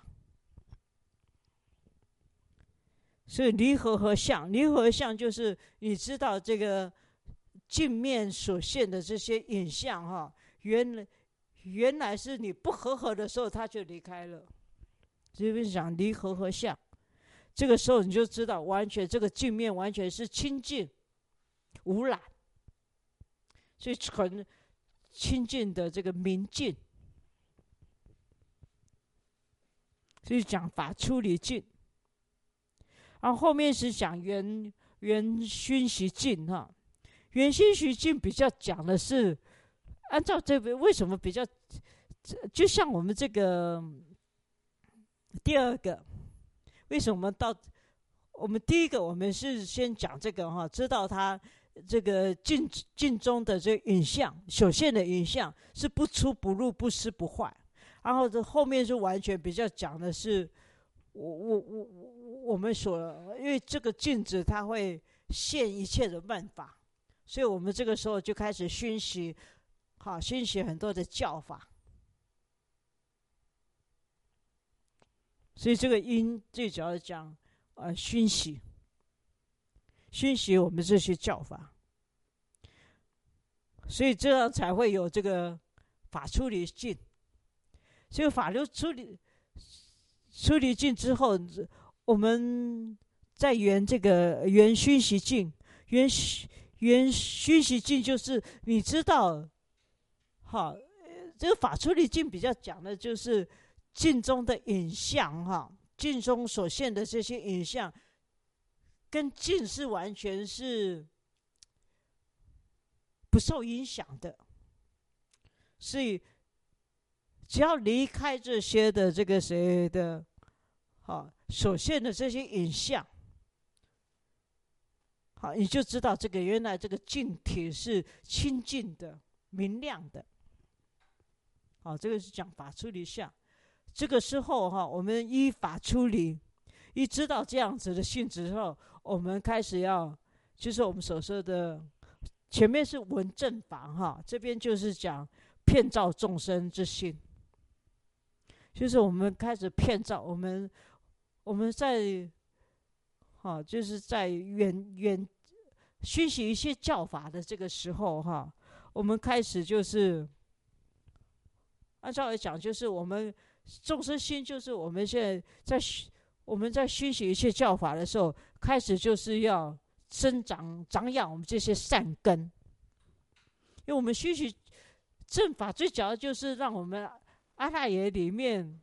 所以离合合相，离合合相就是你知道这个镜面所现的这些影像哈，原来原来是你不和合的时候，它就离开了。这边讲离合合相，这个时候你就知道，完全这个镜面完全是清净无染，所以纯清净的这个明净。所以讲法出离境。然后后面是讲圆圆熏习境哈，圆熏习境比较讲的是，按照这个为什么比较，就像我们这个第二个，为什么到我们第一个我们是先讲这个哈，知道它这个镜镜中的这个影像所现的影像是不出不入不失不坏，然后这后面是完全比较讲的是。我我我我们所，因为这个镜子它会现一切的万法，所以我们这个时候就开始熏习，好熏习很多的教法。所以这个因最主要讲，呃，熏习，熏习我们这些教法，所以这样才会有这个法出离境。这个法流出离。出离境之后，我们再圆这个圆熏习境，圆圆熏习境就是你知道，好，这个法出离境比较讲的就是境中的影像哈，境中所现的这些影像，跟境是完全是不受影响的，所以。只要离开这些的这个谁的，好所现的这些影像，好你就知道这个原来这个净体是清净的、明亮的。好，这个是讲法出离相。这个时候哈，我们依法出离，一知道这样子的性质之后，我们开始要，就是我们所说的前面是闻正法哈，这边就是讲遍照众生之心。就是我们开始遍照我们，我们在，哈、啊，就是在远远熏习一些教法的这个时候，哈、啊，我们开始就是，按照来讲，就是我们众生心，就是我们现在在我们在熏习一些教法的时候，开始就是要生长长养我们这些善根，因为我们熏习正法最主要就是让我们。阿赖耶里面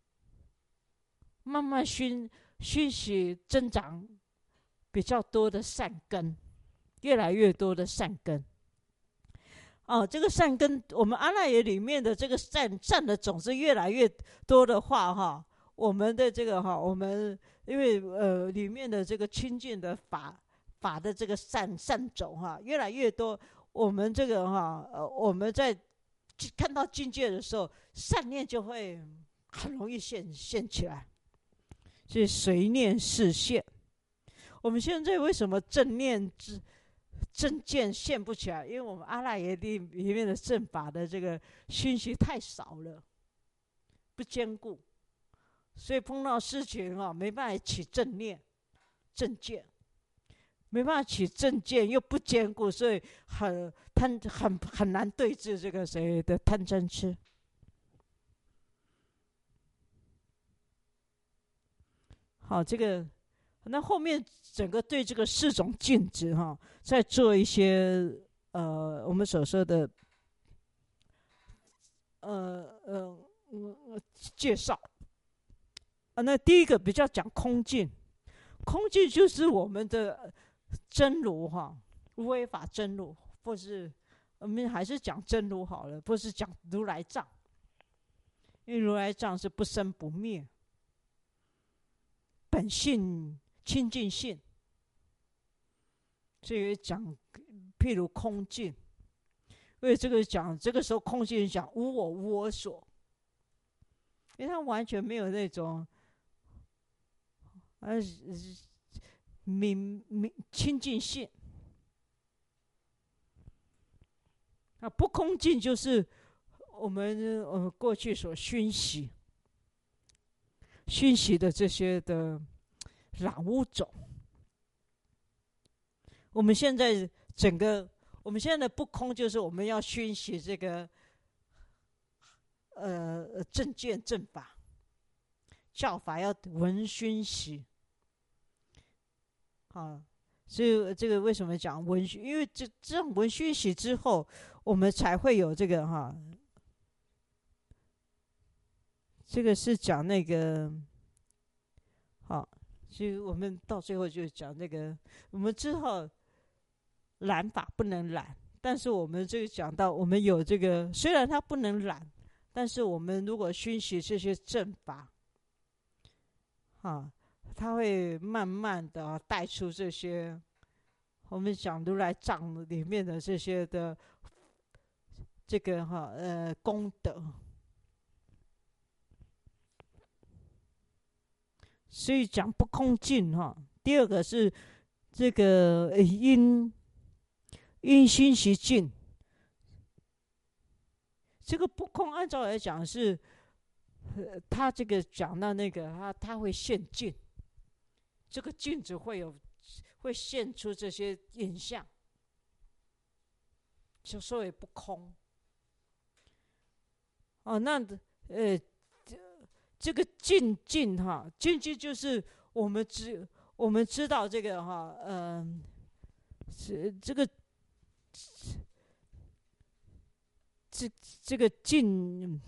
慢慢熏熏习增长比较多的善根，越来越多的善根。哦，这个善根，我们阿赖耶里面的这个善善的种子越来越多的话，哈，我们的这个哈，我们因为呃里面的这个清净的法法的这个善善种哈越来越多，我们这个哈呃我们在。看到境界的时候，善念就会很容易现现起来，所以随念是现。我们现在为什么正念之正见现不起来？因为我们阿赖耶里里面的正法的这个熏习太少了，不坚固，所以碰到事情啊，没办法起正念、正见。没办法起正见，又不坚固，所以很贪很很难对治这个谁的贪嗔痴。好，这个那后面整个对这个四种境质哈，再做一些呃我们所说的呃呃呃介绍。啊，那第一个比较讲空境，空境就是我们的真如哈，无为法真如，或是我们还是讲真如好了，不是讲如来藏，因为如来藏是不生不灭，本性清净性，所以讲譬如空境，因为这个讲这个时候空境讲无我无我所，因为他完全没有那种呃明明清净性。啊，不空境就是我们呃过去所熏习、熏习的这些的染污种。我们现在整个，我们现在的不空，就是我们要熏习这个呃正见正法、教法，要闻熏习。好，所以这个为什么讲闻熏？因为这这样闻熏习之后，我们才会有这个哈。这个是讲那个，好，所以我们到最后就讲那个，我们知道染法不能染，但是我们这个讲到，我们有这个，虽然它不能染，但是我们如果熏习这些正法，啊，它会慢慢的带出这些，我们讲如来藏里面的这些的这个哈呃功德。所以讲不空境哈。第二个是这个因因熏习境，这个不空按照来讲是，呃，他这个讲到那个他他会现境，这个镜子会有会现出这些影像，就所以不空。哦，那呃。这个境境哈，境境就是我们知我们知道这个哈，嗯、呃，这这个这这个境，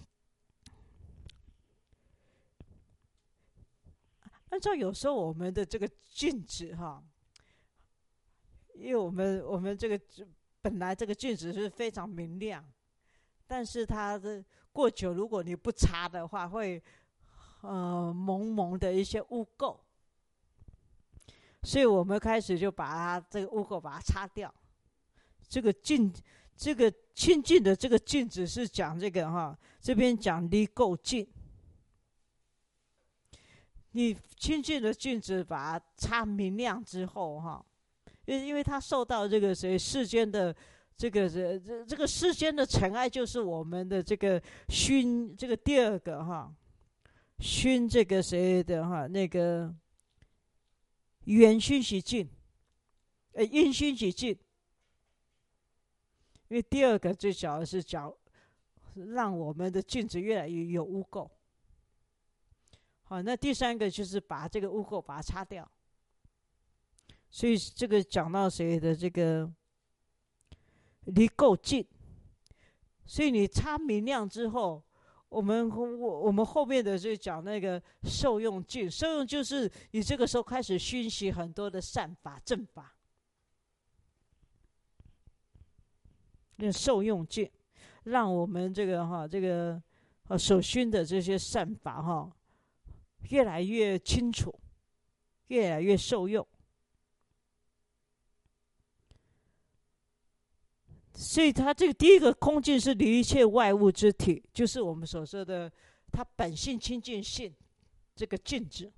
按照有时候我们的这个镜子哈，因为我们我们这个本来这个镜子是非常明亮，但是它的过久，如果你不擦的话，会。呃，蒙蒙的一些污垢，所以我们开始就把它这个污垢把它擦掉。这个净，这个清净的这个净子是讲这个哈，这边讲离垢净。你清净的净子把它擦明亮之后哈，因因为它受到这个谁世间的这个这这这个世间的尘埃，就是我们的这个熏这个第二个哈。熏这个谁的哈，那个缘熏习境，呃，因熏习境。因为第二个最主要是讲，让我们的镜子越来越有污垢。好，那第三个就是把这个污垢把它擦掉。所以这个讲到谁的这个离垢净，所以你擦明亮之后。我们我我们后面的就讲那个受用境，受用就是你这个时候开始熏习很多的善法正法，那受用境，让我们这个哈这个呃所熏的这些善法哈，越来越清楚，越来越受用。所以它这个第一个空境是离一切外物之体，就是我们所说的它本性清净性这个境子。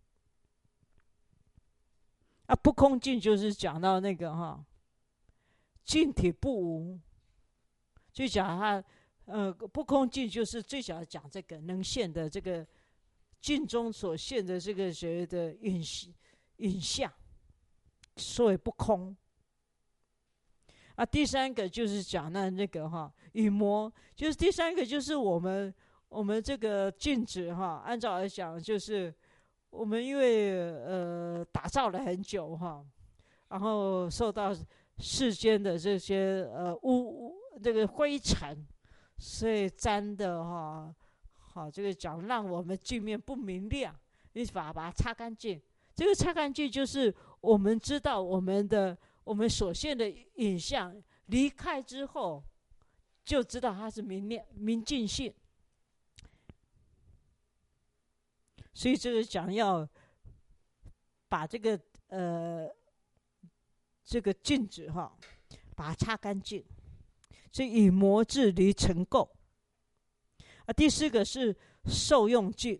啊，不空境就是讲到那个哈，净体不无，就讲它呃不空境就是最想要讲这个能现的这个境中所现的这个所谓的影影像，所以不空。啊，第三个就是讲那那个哈，雨魔，就是第三个就是我们我们这个镜子哈，按照来讲就是我们因为呃打造了很久哈，然后受到世间的这些呃污这个灰尘所以沾的哈，好，这个讲让我们镜面不明亮，你把把它擦干净。这个擦干净就是我们知道我们的我们所现的影像离开之后，就知道它是明亮明净性。所以这个讲要把这个呃这个镜子哈，把它擦干净。所以以磨制离尘垢。啊，第四个是受用镜，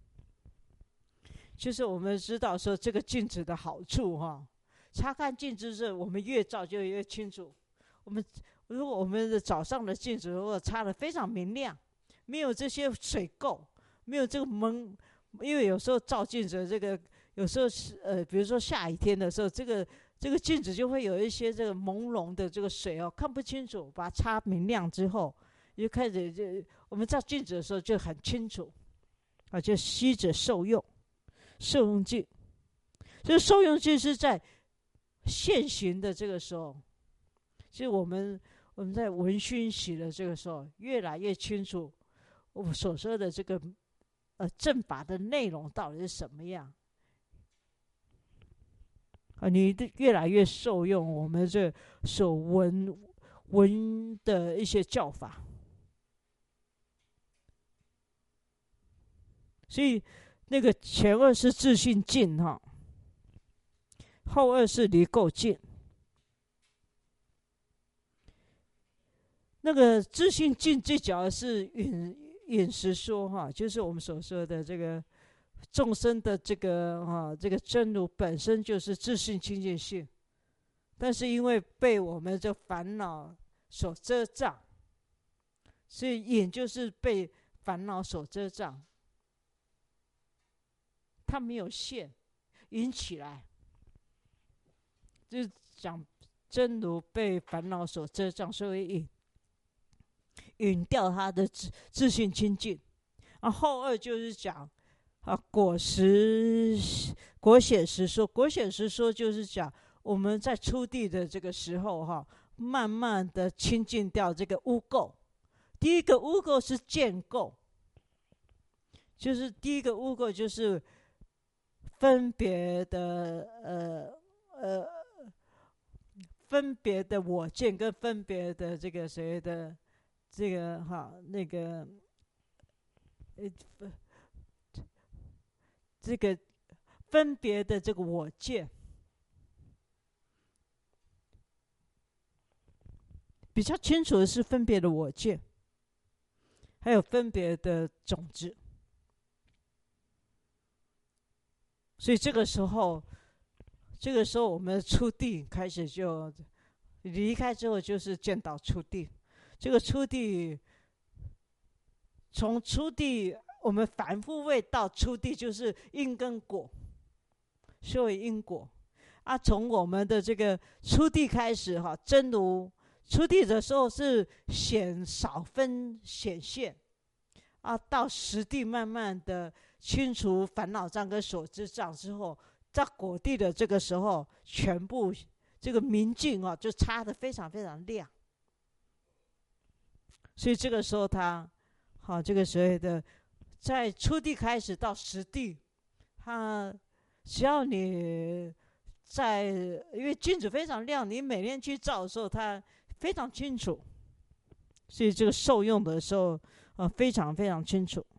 就是我们知道说这个镜子的好处哈，擦干净之后，我们越照就越清楚。我们如果我们的早上的镜子如果擦得非常明亮，没有这些水垢，没有这个蒙，因为有时候照镜子这个有时候是呃，比如说下雨天的时候，这个这个镜子就会有一些这个朦胧的这个水哦，看不清楚。把它擦明亮之后，就开始就我们照镜子的时候就很清楚，啊，就吸着受用，受用镜。这个受用镜是在现行的这个时候，就是我们我们在闻熏习的这个时候，越来越清楚我们所说的这个呃正法的内容到底是什么样。啊，你越来越受用我们这所闻闻的一些教法，所以那个前二是自性净哈，后二是离垢净。那个自性净最主要是饮饮食说哈，就是我们所说的这个。众生的这个啊，这个真如本身就是自性清净性，但是因为被我们这烦恼所遮障，所以眼就是被烦恼所遮障，它没有现引起来，就是讲真如被烦恼所遮障，所以引引掉它的自自性清净。啊，后二就是讲。啊，果实果显实说，果显实说就是讲我们在出地的这个时候哈，慢慢的清净掉这个污垢。第一个污垢是见垢，就是第一个污垢就是分别的呃呃分别的我见跟分别的这个谁的这个哈那个呃。这个分别的这个我见，比较清楚的是分别的我见，还有分别的种子。所以这个时候，这个时候我们出地开始就离开之后，就是见到出地。这个出地，从出地。我们反复未到出地，就是因跟果，所以因果啊。从我们的这个出地开始哈，真如出地的时候是显少分显现啊，到实地慢慢的清除烦恼障跟所知障之后，在果地的这个时候，全部这个明镜啊，就擦得非常非常亮。所以这个时候他好，这个所谓的。在初地开始到实地，它只要你在，因为镜子非常亮，你每天去照的时候，它非常清楚，所以这个受用的时候，呃，非常非常清楚。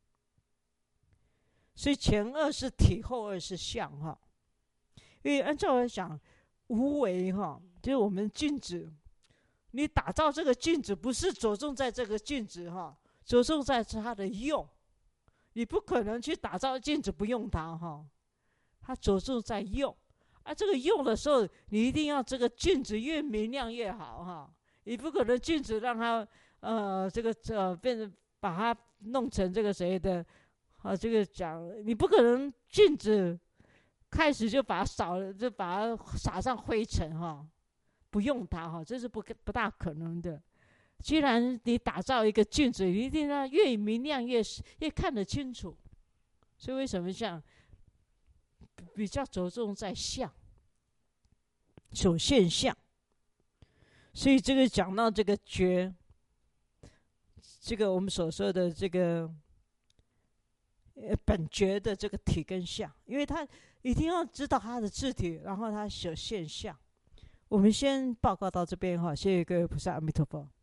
所以前二是体，后二是相哈。因为按照来讲，无为哈，就是我们镜子，你打造这个镜子，不是着重在这个镜子哈，着重在它的用。你不可能去打造镜子不用它哈，它着重在用啊。这个用的时候，你一定要这个镜子越明亮越好哈。你不可能镜子让它呃这个呃变成把它弄成这个谁的啊？这个讲你不可能镜子开始就把它扫了，就把它撒上灰尘哈，不用它哈，这是不不大可能的。既然你打造一个镜子，一定要越明亮越越看得清楚。所以为什么像比较着重在相，所现相。所以这个讲到这个觉， 这个我们所说的这个呃本觉的这个体跟相，因为他一定要知道他的字体，然后他有现象。我们先报告到这边哈，谢谢各位菩萨，阿弥陀佛。